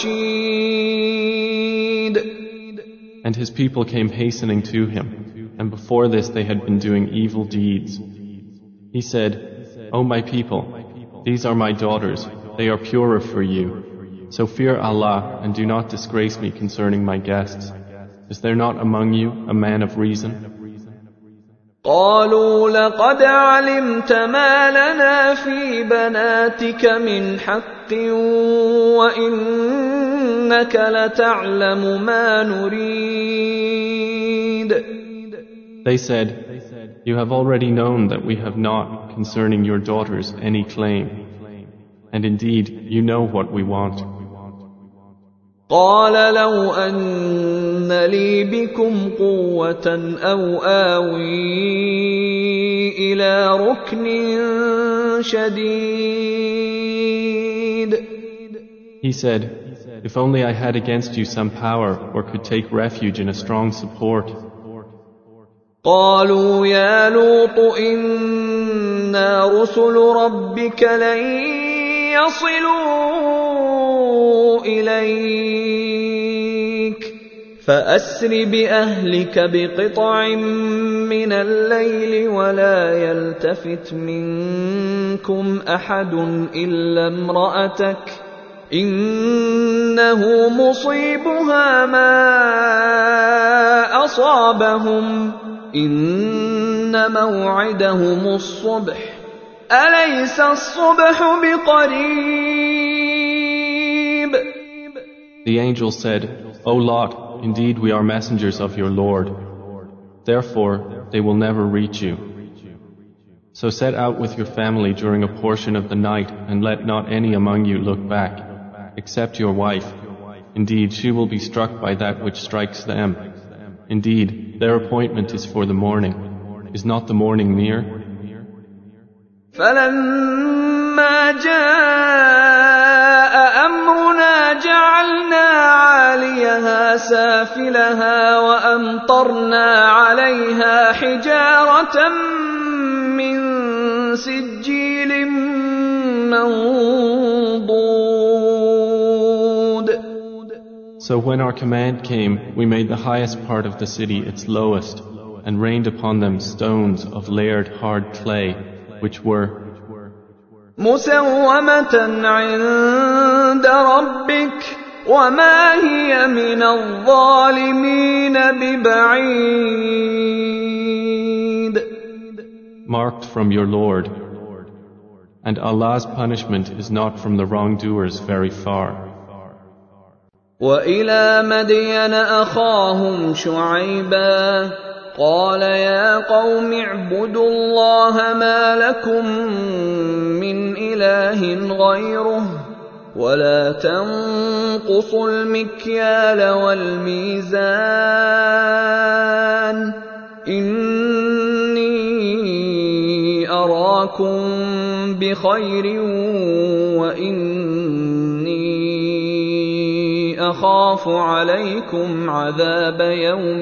رشيد. And his people came hastening to him, and before this they had been doing evil deeds. He said, "O my people, these are my daughters, they are purer for you. So fear Allah and do not disgrace me concerning my guests. Is there not among you a man of reason?" قالوا لقد علمت ما لنا في بناتك من حق وإنك لتعلم ما نريد. They said, "You have already known that we have not concerning your daughters any claim. And indeed, you know what we want." قال لو أن لي بكم قوة أو آوي إلى ركن شديد. He said, "If only I had against you some power or could take refuge in a strong support." قالوا يا لوط إنا رسل ربك لن يصلوا إليك فأسر بأهلك بقطع من الليل ولا يلتفت منكم أحد إلا امرأتك إنه مصيبها ما أصابهم إن موعدهم الصبح أليس الصبح بقريب. The angel said, O Lot, indeed we are messengers of your Lord. Therefore, they will never reach you. So set out with your family during a portion of the night and let not any among you look back, except your wife. Indeed, she will be struck by that which strikes them. Indeed, their appointment is for the morning. Is not the morning near? فَلَمَّا جَاءَ أَمْرُنَا جَعَلْنَا عَالِيَهَا سَافِلَهَا وَأَمْطَرْنَا عَلَيْهَا حِجَارَةً مِّن سِجِّيلٍ مَّنضُودٍ. So when our command came, we made the highest part of the city its lowest, and rained upon them stones of layered hard clay, which were مُّسَوَّمَةً عِندَ رَبِّكَ وَمَا هِيَ مِنَ الظَّالِمِينَ بِبَعِيدٍ. marked from your Lord, and Allah's punishment is not from the wrongdoers very far. وَإِلَى مَدْيَنَ أَخَاهُمْ شُعَيْبًا قَالَ يَا قَوْمِ اعْبُدُوا اللَّهَ مَا لَكُم مِّنْ إِلَٰهٍ غَيْرُهُ وَلَا تَنقُصُوا الْمِكْيَالَ وَالْمِيزَانَ إِنِّي أَرَاكُم بِخَيْرٍ وَإِنِّي أَخَافُ عَلَيْكُمْ عَذَابَ يَوْمٍ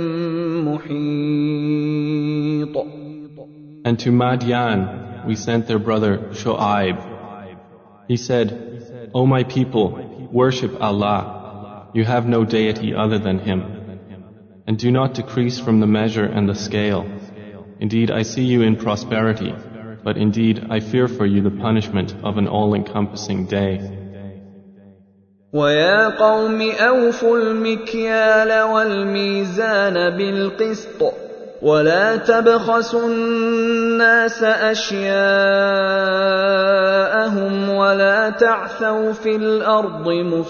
محيط. And to Madian we sent their brother Shu'aib. He said, O my people, worship Allah. You have no deity other than Him. And do not decrease from the measure and the scale. Indeed, I see you in prosperity, but indeed I fear for you the punishment of an all-encompassing day. وَيَا قَوْمِ أَوْفُوا الْمِكْيَالَ وَالْمِيزَانَ بِالْقِسْطِ وَلَا تَبْخَسُوا النَّاسَ أَشْيَاءَهُمْ وَلَا تَعْثَوْا فِي الْأَرْضِ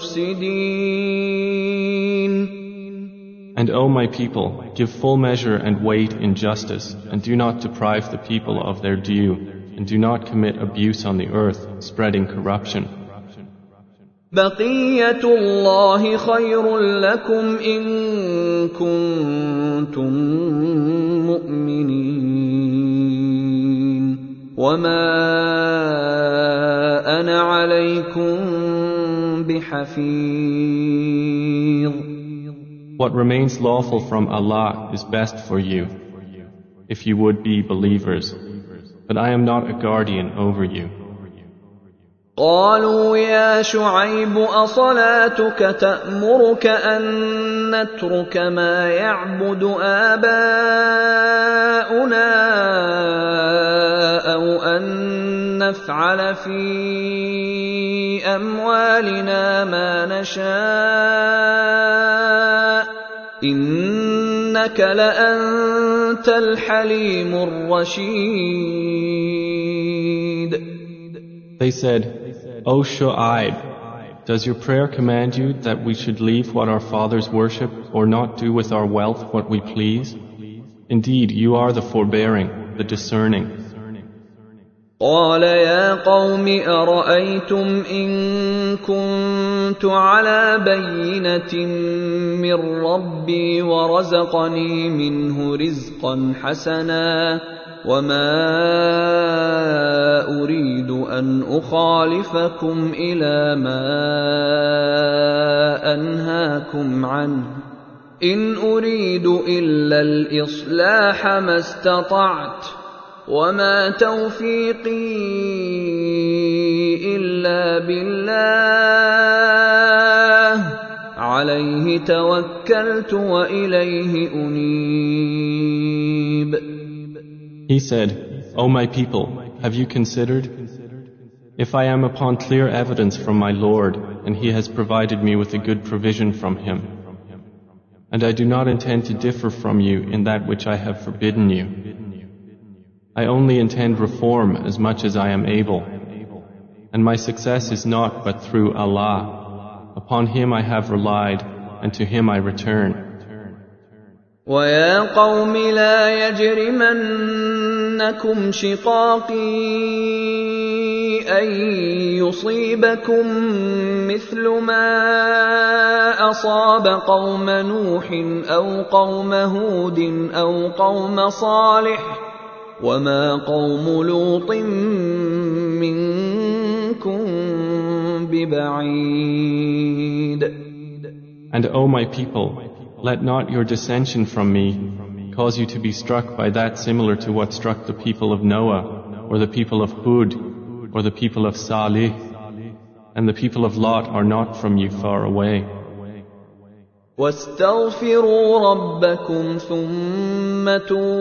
مُفْسِدِينَ. And O my people, give full measure and weight in justice, and do not deprive the people of their due, and do not commit abuse on the earth, spreading corruption. بَقِيَّةُ اللَّهِ خَيْرٌ لَكُمْ إِن كُنتُم مُّؤْمِنِينَ وَمَا أَنَا عَلَيْكُم بِحَفِيظٍ. What remains lawful from Allah is best for you, if you would be believers, but I am not a guardian over you. قالوا يا شعيب أصلاتك تأمرك أن نترك ما يعبد آباؤنا أو أن نفعل في أموالنا ما نشاء إنك لأنت الحليم الرشيد. They said, O Shu'aib, does your prayer command you that we should leave what our fathers worship or not do with our wealth what we please? Indeed, you are the forbearing, the discerning. قال يا قوم أرأيتم إن كنت على بينة من ربي ورزقني منه رزقا حسنا وما أريد أن أخالفكم إلى ما أنهاكم عنه إن أريد إلا الإصلاح ما استطعت وما توفيقي إلا بالله عليه توكلت وإليه أنيب. He said, O my people, have you considered? If I am upon clear evidence from my Lord, and He has provided me with a good provision from Him, and I do not intend to differ from you in that which I have forbidden you, I only intend reform as much as I am able, and my success is not but through Allah. Upon him I have relied, and to him I return. وَيَا قَوْمِ لَا يَجْرِمَنَّكُمْ شِقَاقِي أَن يُصِيبَكُم مِّثْلُ مَا أَصَابَ قَوْمَ نُوحٍ أَوْ قَوْمَ هُودٍ أَوْ قَوْمَ صَالِحٍ ۚ وَمَا قَوْمُ لُوطٍ مِّنكُم بِبَعِيدٍ. And O my people, let not your dissension from me cause you to be struck by that similar to what struck the people of Noah, or the people of Hud, or the people of Salih, and the people of Lot are not from you far away. وَاسْتَغْفِرُوا رَبَّكُمْ ثُمَّ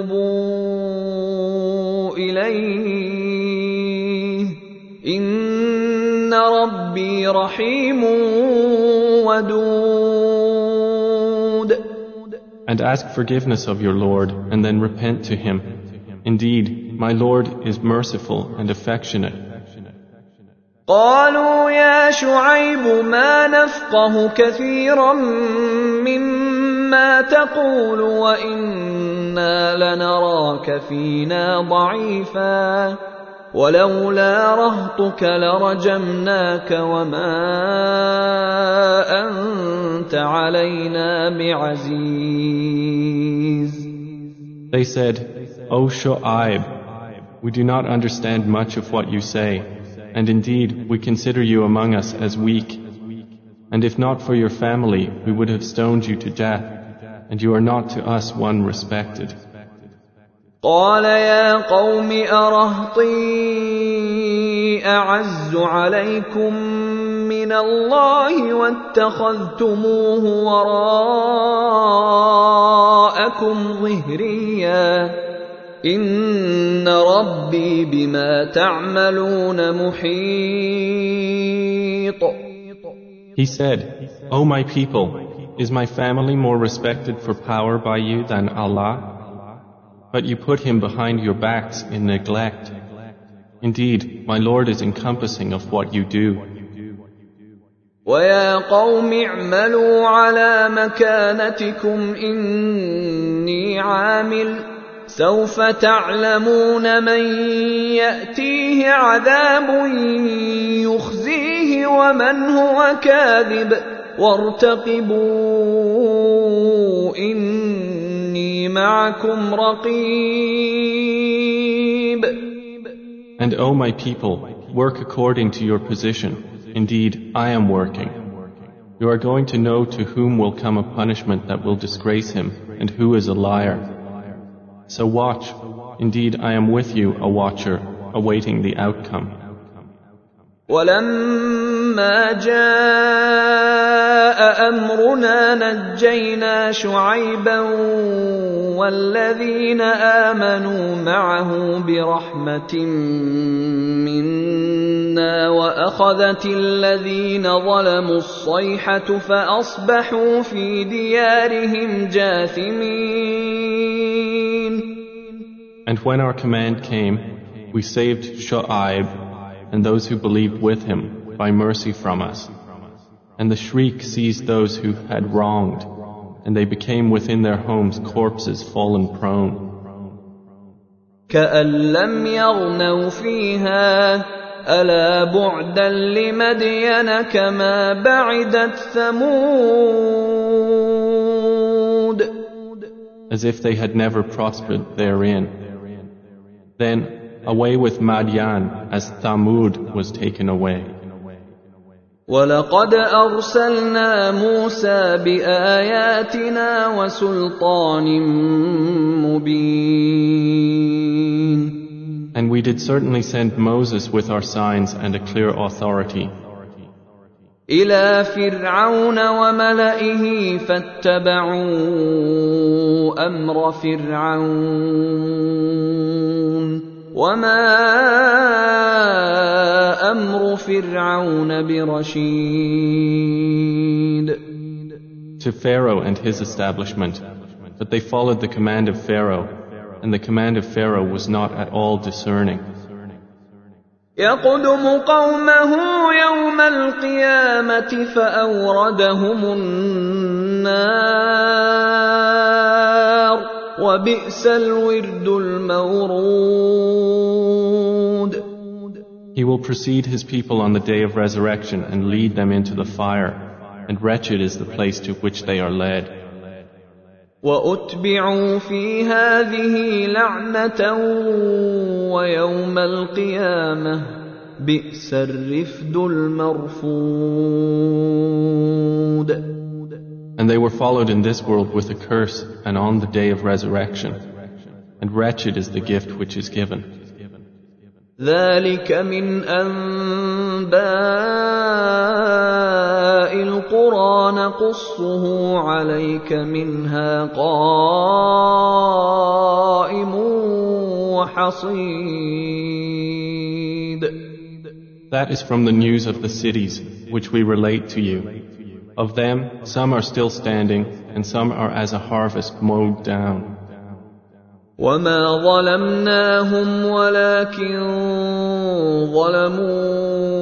تُوبُوا إِلَيْهِ إِنَّ رَبِّي رَحِيمٌ وَدُودٌ. And ask forgiveness of your Lord, and then repent to Him. Indeed, my Lord is merciful and affectionate. قالوا يا شعيب ما نفقه كثيرا مما تقول وإنا لنراك فينا ضعيفا ولولا رهطك لرجمناك وما أنت علينا بعزيز. They said, O Shu'aib, we do not understand much of what you say, and indeed we consider you among us as weak. And if not for your family, we would have stoned you to death, and you are not to us one respected. قال يا قوم أرهطي أعز عليكم من الله واتخذتموه وراءكم ظهريا إن ربي بما تعملون محيط. He said, O my people, is my family more respected for power by you than Allah? But you put him behind your backs in neglect. Indeed, my Lord is encompassing of what you do. وَيَا قَوْمِ اعْمَلُوا عَلَى مَكَانَتِكُمْ إِنِّي عَامِلٌ سَوْفَ تَعْلَمُونَ مَن يَأْتِيهِ عَذَابٌ يُخْزِيهِ وَمَنْ هُوَ كَاذِبٌ وَارْتَقِبُوا إِنِّي مَعَكُمْ رَقِيبٌ. And O my people, work according to your position. Indeed, I am working. You are going to know to whom will come a punishment that will disgrace him, and who is a liar. So watch. Indeed, I am with you, a watcher, awaiting the outcome. وَلَمَّا جَاءَ أَمْرُنَا نَجَّيْنَا شُعَيْبًا وَالَّذِينَ آمَنُوا مَعَهُ بِرَحْمَةٍ مِنَّا وَأَخَذَتِ الَّذِينَ ظَلَمُوا الصَّيْحَةُ فَأَصْبَحُوا فِي دِيَارِهِمْ جَاثِمِينَ. And when our command came, we saved Shu'aib and those who believed with him by mercy from us. And the shriek seized those who had wronged, and they became within their homes corpses fallen prone. كَأَن لَّمْ يَغْنَوْا فِيهَا أَلَا بُعْدًا لِّمَدْيَنَ كَمَا بَعِدَتْ ثَمُودُ. As if they had never prospered therein. Then away with Madian as Thamud was taken away. وَلَقَدْ أَرْسَلْنَا مُوسَى بِآيَاتِنَا وَسُلْطَانٍ مُبِينٍ. And we did certainly send Moses with our signs and a clear authority. إِلَى فِرْعَوْنَ وَمَلَئِهِ فَاتَّبَعُوا أَمْرَ فِرْعَوْنَ وَمَا أَمْرُ فِرْعَوْنَ بِرَشِيدٍ. To Pharaoh and his establishment, but they followed the command of Pharaoh, and the command of Pharaoh was not at all discerning. يقدم قومه يوم القيامة فأوردهم النار وبئس الورد المورود. He will precede his people on the day of resurrection and lead them into the fire, and wretched is the place to which they are led. وَأُتْبِعُوا فِي هَٰذِهِ لَعْنَةً وَيَوْمَ الْقِيَامَةِ بِئْسَ الرِّفْدُ الْمَرْفُودُ. And they were followed in this world with a curse and on the day of resurrection, and wretched is the gift which is given. ذَلِكَ مِنْ أَنْبَاءِ الْقُرَىٰ نَقُصُّهُ عَلَيْكَ مِنْهَا قَائِمٌ وَحَصِيدٌ. That is from the news of the cities which we relate to you. Of them, some are still standing, and some are as a harvest mowed down. وَمَا ظَلَمْنَاهُمْ وَلَكِنْ ظَلَمُوا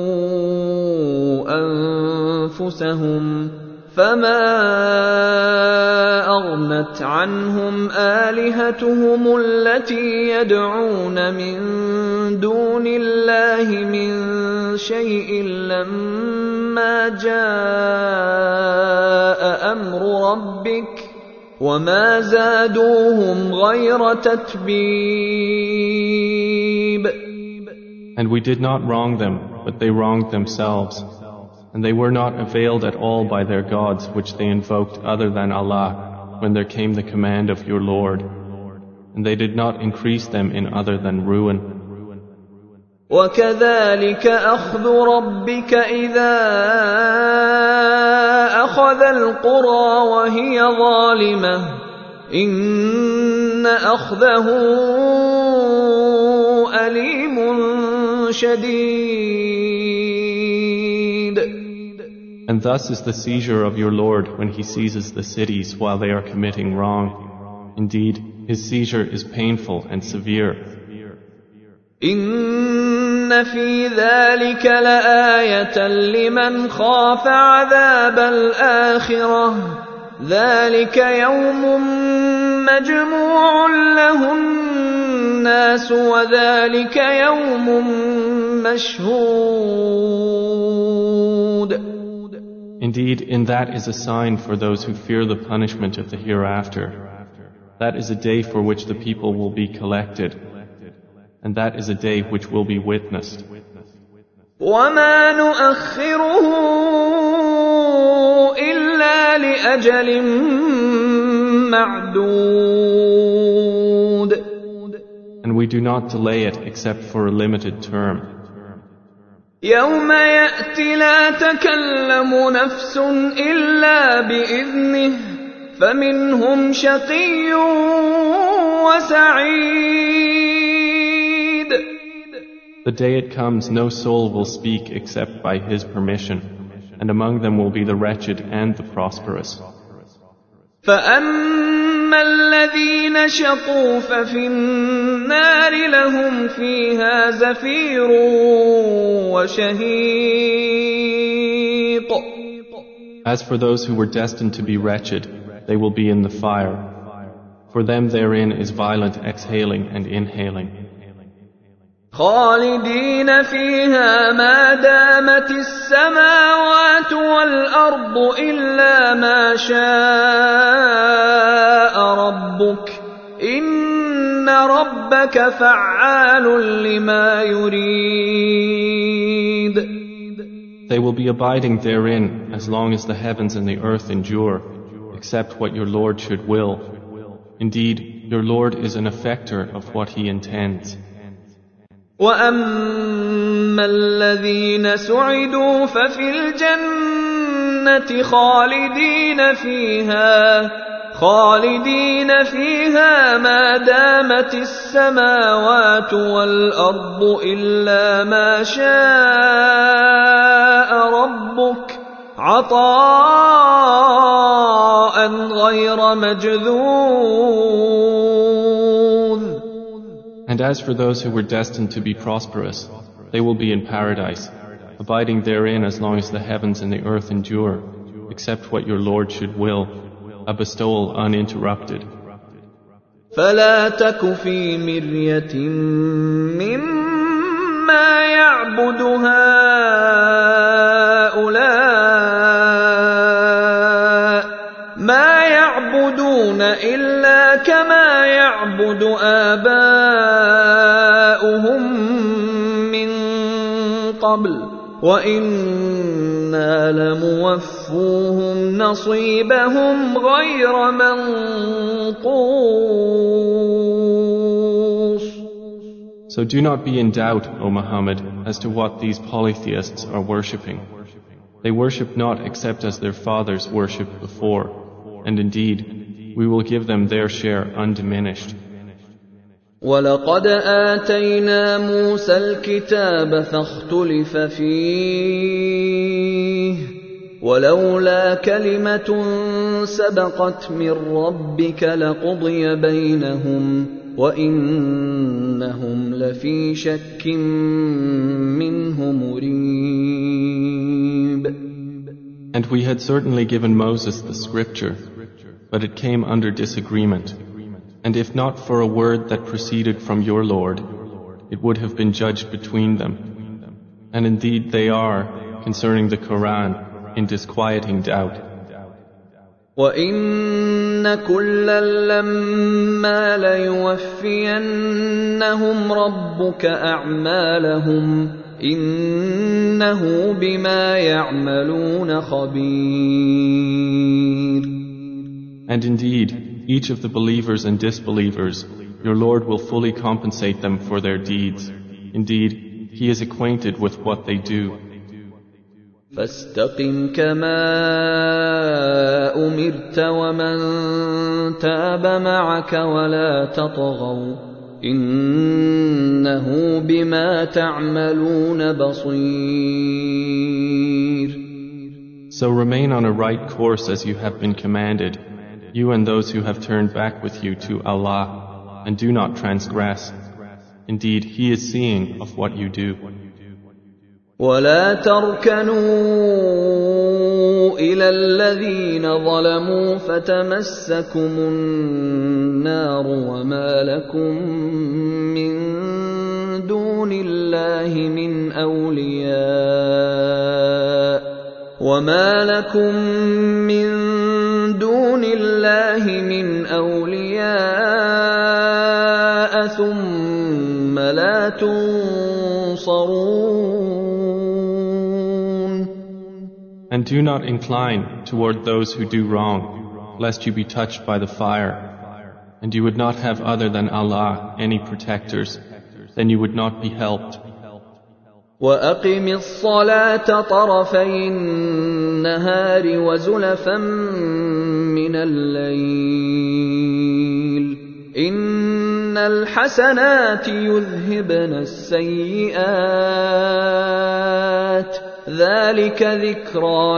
أَنفُسَهُمْ فَمَا أَغْنَتْ عَنْهُمْ آلِهَتُهُمُ الَّتِي يَدْعُونَ مِن دُونِ اللَّهِ مِن شَيْءٍ لَّمَّا جَاءَ أَمْرُ رَبِّكَ وَمَا زَادُوهُمْ غَيْرَ تَتْبِيبٍ. And we did not wrong them, but they wronged themselves. And they were not availed at all by their gods which they invoked other than Allah when there came the command of your Lord. And they did not increase them in other than ruin. وَكَذَلِكَ أَخْذُ رَبِّكَ إِذَا أَخَذَ الْقُرَىٰ وَهِيَ ظَالِمَةٌ إِنَّ أَخْذَهُ أَلِيمٌ شَدِيدٌ. And thus is the seizure of your Lord when He seizes the cities while they are committing wrong. Indeed, His seizure is painful and severe. إِنَّ فِي ذَلِكَ لَآيَةً لِمَنْ خَافَ عَذَابَ الْآخِرَةِ ذَلِكَ يَوْمٌ مَّجْمُوعٌ لَّهُ النَّاسُ وَذَلِكَ يَوْمٌ مَّشْهُودٌ. Indeed, in that is a sign for those who fear the punishment of the hereafter. That is a day for which the people will be collected. And that is a day which will be witnessed. وَمَا نُؤَخِّرُهُ إِلَّا لِأَجَلٍ مَّعْدُودٍ. And we do not delay it except for a limited term. يَوْمَ يَأْتِ لَا تَكَلَّمُ نَفْسٌ إِلَّا بِإِذْنِهِ فَمِنْهُمْ شَقِيٌّ وَسَعِيدٌ. The day it comes, no soul will speak except by His permission, and among them will be the wretched and the prosperous. فَأَمَّا الَّذِينَ شَقُوا فَفِي النَّارِ لَهُمْ فِيهَا زَفِيرٌ وَشَهِيقٌ. As for those who were destined to be wretched, they will be in the fire. For them therein is violent exhaling and inhaling. خالدين فيها ما دامت السماوات والأرض إلا ما شاء ربك إن ربك فعال لما يريد. They will be abiding therein as long as the heavens and the earth endure, except what your Lord should will. Indeed, your Lord is an effector of what He intends. وَأَمَّا الَّذِينَ سُعِدُوا فَفِي الْجَنَّةِ خَالِدِينَ فِيهَا ما دامت السماوات والأرض إلا ما شاء ربك عطاء غير مجذوذ. And as for those who were destined to be prosperous, they will be in paradise, abiding therein as long as the heavens and the earth endure, except what your Lord should will, a bestowal uninterrupted. فلا تك في مرية مما يعبد هؤلاء ما يعبدون إلا كما يعبد آباؤهم من قبل وإنا لموفوهم نصيبهم غير منقوص. So do not be in doubt, O Muhammad, as to what these polytheists are worshipping. They worship not except as their fathers worshipped before, and indeed, we will give them their share undiminished. وَلَقَدْ آتَيْنَا مُوسَى الْكِتَابَ فَاخْتُلِفَ فِيهِ وَلَوْلَا كَلِمَةٌ سَبَقَتْ مِنْ رَبِّكَ لَقُضِيَ بَيْنَهُمْ وَإِنَّهُمْ لَفِي شَكٍّ مِّنْهُ مُرِيبٍ. And we had certainly given Moses the scripture, but it came under disagreement. And if not for a word that proceeded from your Lord, it would have been judged between them. And indeed they are, concerning the Quran, in disquieting doubt. وَإِنَّ كُلًّا لَّمَّا لَيُوَفِّيَنَّهُمْ رَبُّكَ أَعْمَالَهُمْ إِنَّهُ بِمَا يَعْمَلُونَ خَبِيرٌ. And indeed, each of the believers and disbelievers, your Lord will fully compensate them for their deeds. Indeed, He is acquainted with what they do. فاستقم كما أمرت ومن تاب معك ولا تطغوا إنه بما تعملون بصير. So remain on a right course as you have been commanded, you and those who have turned back with you to Allah, and do not transgress. Indeed, He is seeing of what you do. ولا تركنوا إلى الذين ظلموا فتمسكم النار وما لكم من دون الله من أولياء ثم لا تنصرون. And do not incline toward those who do wrong, lest you be touched by the fire. And you would not have other than Allah any protectors, then you would not be helped. وَأَقِمِ الصَّلَاةَ طَرَفَيِ النَّهَارِ وَزُلَفًا مِّنَ اللَّيْلِ إِنَّ الْحَسَنَاتِ يُذْهِبْنَ السَّيِّئَاتِ ذَلِكَ ذِكْرَى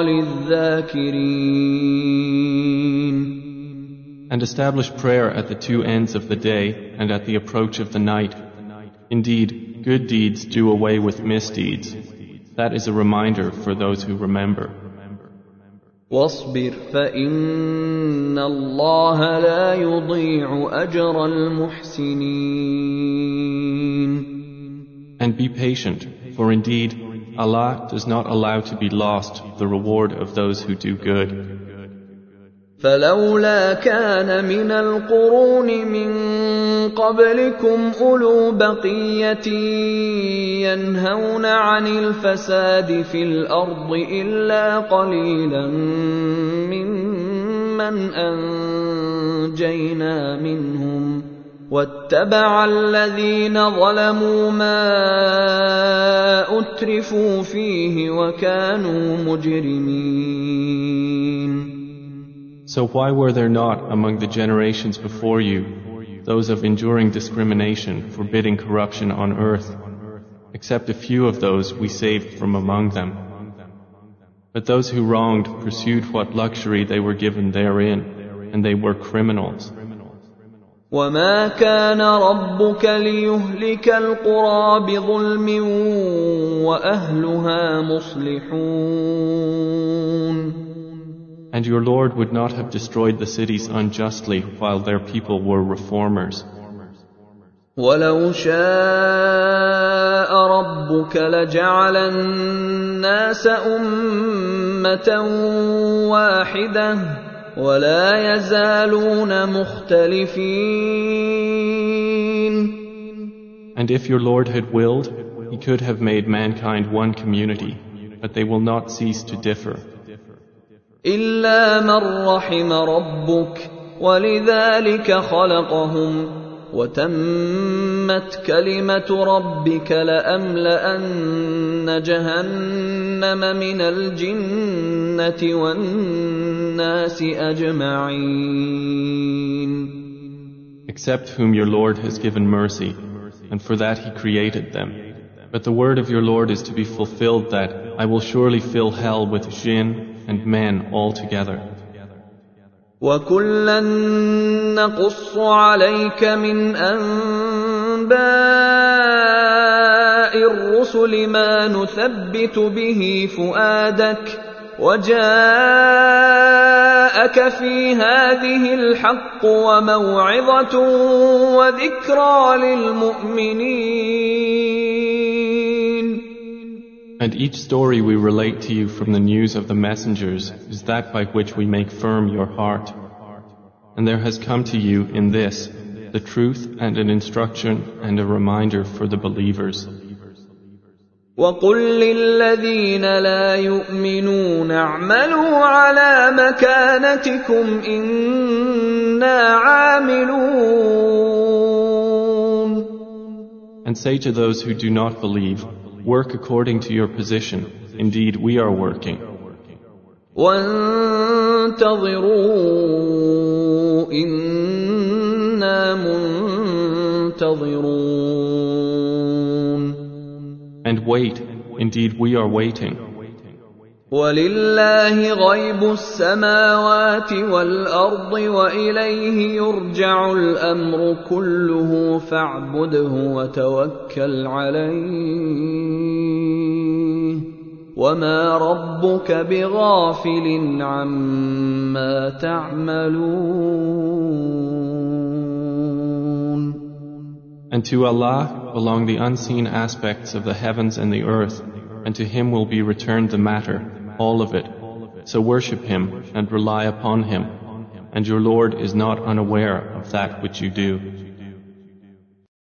لِلذَّاكِرِينَ. And establish prayer at the two ends of the day and at the approach of the night. Indeed, good deeds do away with misdeeds. That is a reminder for those who remember. واصبر فإن الله لا يضيع أجر المحسنين. And be patient, for indeed Allah does not allow to be lost the reward of those who do good. فلولا كان من القرون من قبلكم أولو بقية ينهون عن الفساد في الأرض إلا قليلا ممن أنجينا منهم واتبع الذين ظلموا ما أترفوا فيه وكانوا مجرمين. So why were there not among the generations before you those of enduring discrimination, forbidding corruption on earth, except a few of those we saved from among them? But those who wronged pursued what luxury they were given therein, and they were criminals. وما كان ربك ليهلك القرى بظلم وأهلها مصلحون. And your Lord would not have destroyed the cities unjustly while their people were reformers. ولو شاء ربك لجعل الناس أمة واحدة ولا يزالون مختلفين. And if your Lord had willed, He could have made mankind one community, but they will not cease to differ. إلا من رحم ربك ولذلك خلقهم وتمت كلمة ربك لأملأن جهنم من الجنة والناس أجمعين. Except whom your Lord has given mercy, and for that He created them. But the word of your Lord is to be fulfilled that I will surely fill hell with jinn and men all together. وَكُلًّا نَّقُصُّ عَلَيْكَ مِنْ أَنبَاءِ الرُّسُلِ مَا نُثَبِّتُ بِهِ فُؤَادَكَ وَجَاءَكَ فِي هَٰذِهِ الْحَقُّ وَمَوْعِظَةٌ وَذِكْرَىٰ لِلْمُؤْمِنِينَ. And each story we relate to you from the news of the messengers is that by which we make firm your heart. And there has come to you in this the truth and an instruction and a reminder for the believers. وَقُل لِّلَّذِينَ لَا يُؤْمِنُونَ اعْمَلُوا عَلَىٰ مَكَانَتِكُمْ إِنَّا عَامِلُونَ. And say to those who do not believe, work according to your position. Indeed, we are working. وَانتَظِرُوا إِنَّا مُنتَظِرُونَ. And wait. Indeed, we are waiting. وَلِلَّهِ غَيْبُ السَّمَاوَاتِ وَالْأَرْضِ وَإِلَيْهِ يُرْجَعُ الْأَمْرُ كُلُّهُ فَاعْبُدْهُ وَتَوَكَّلْ عَلَيْهِ وَمَا رَبُّكَ بِغَافِلٍ عَمَّا تَعْمَلُونَ. And to Allah belong the unseen aspects of the heavens and the earth, and to Him will be returned the matter, all of it. So worship Him and rely upon Him, and your Lord is not unaware of that which you do.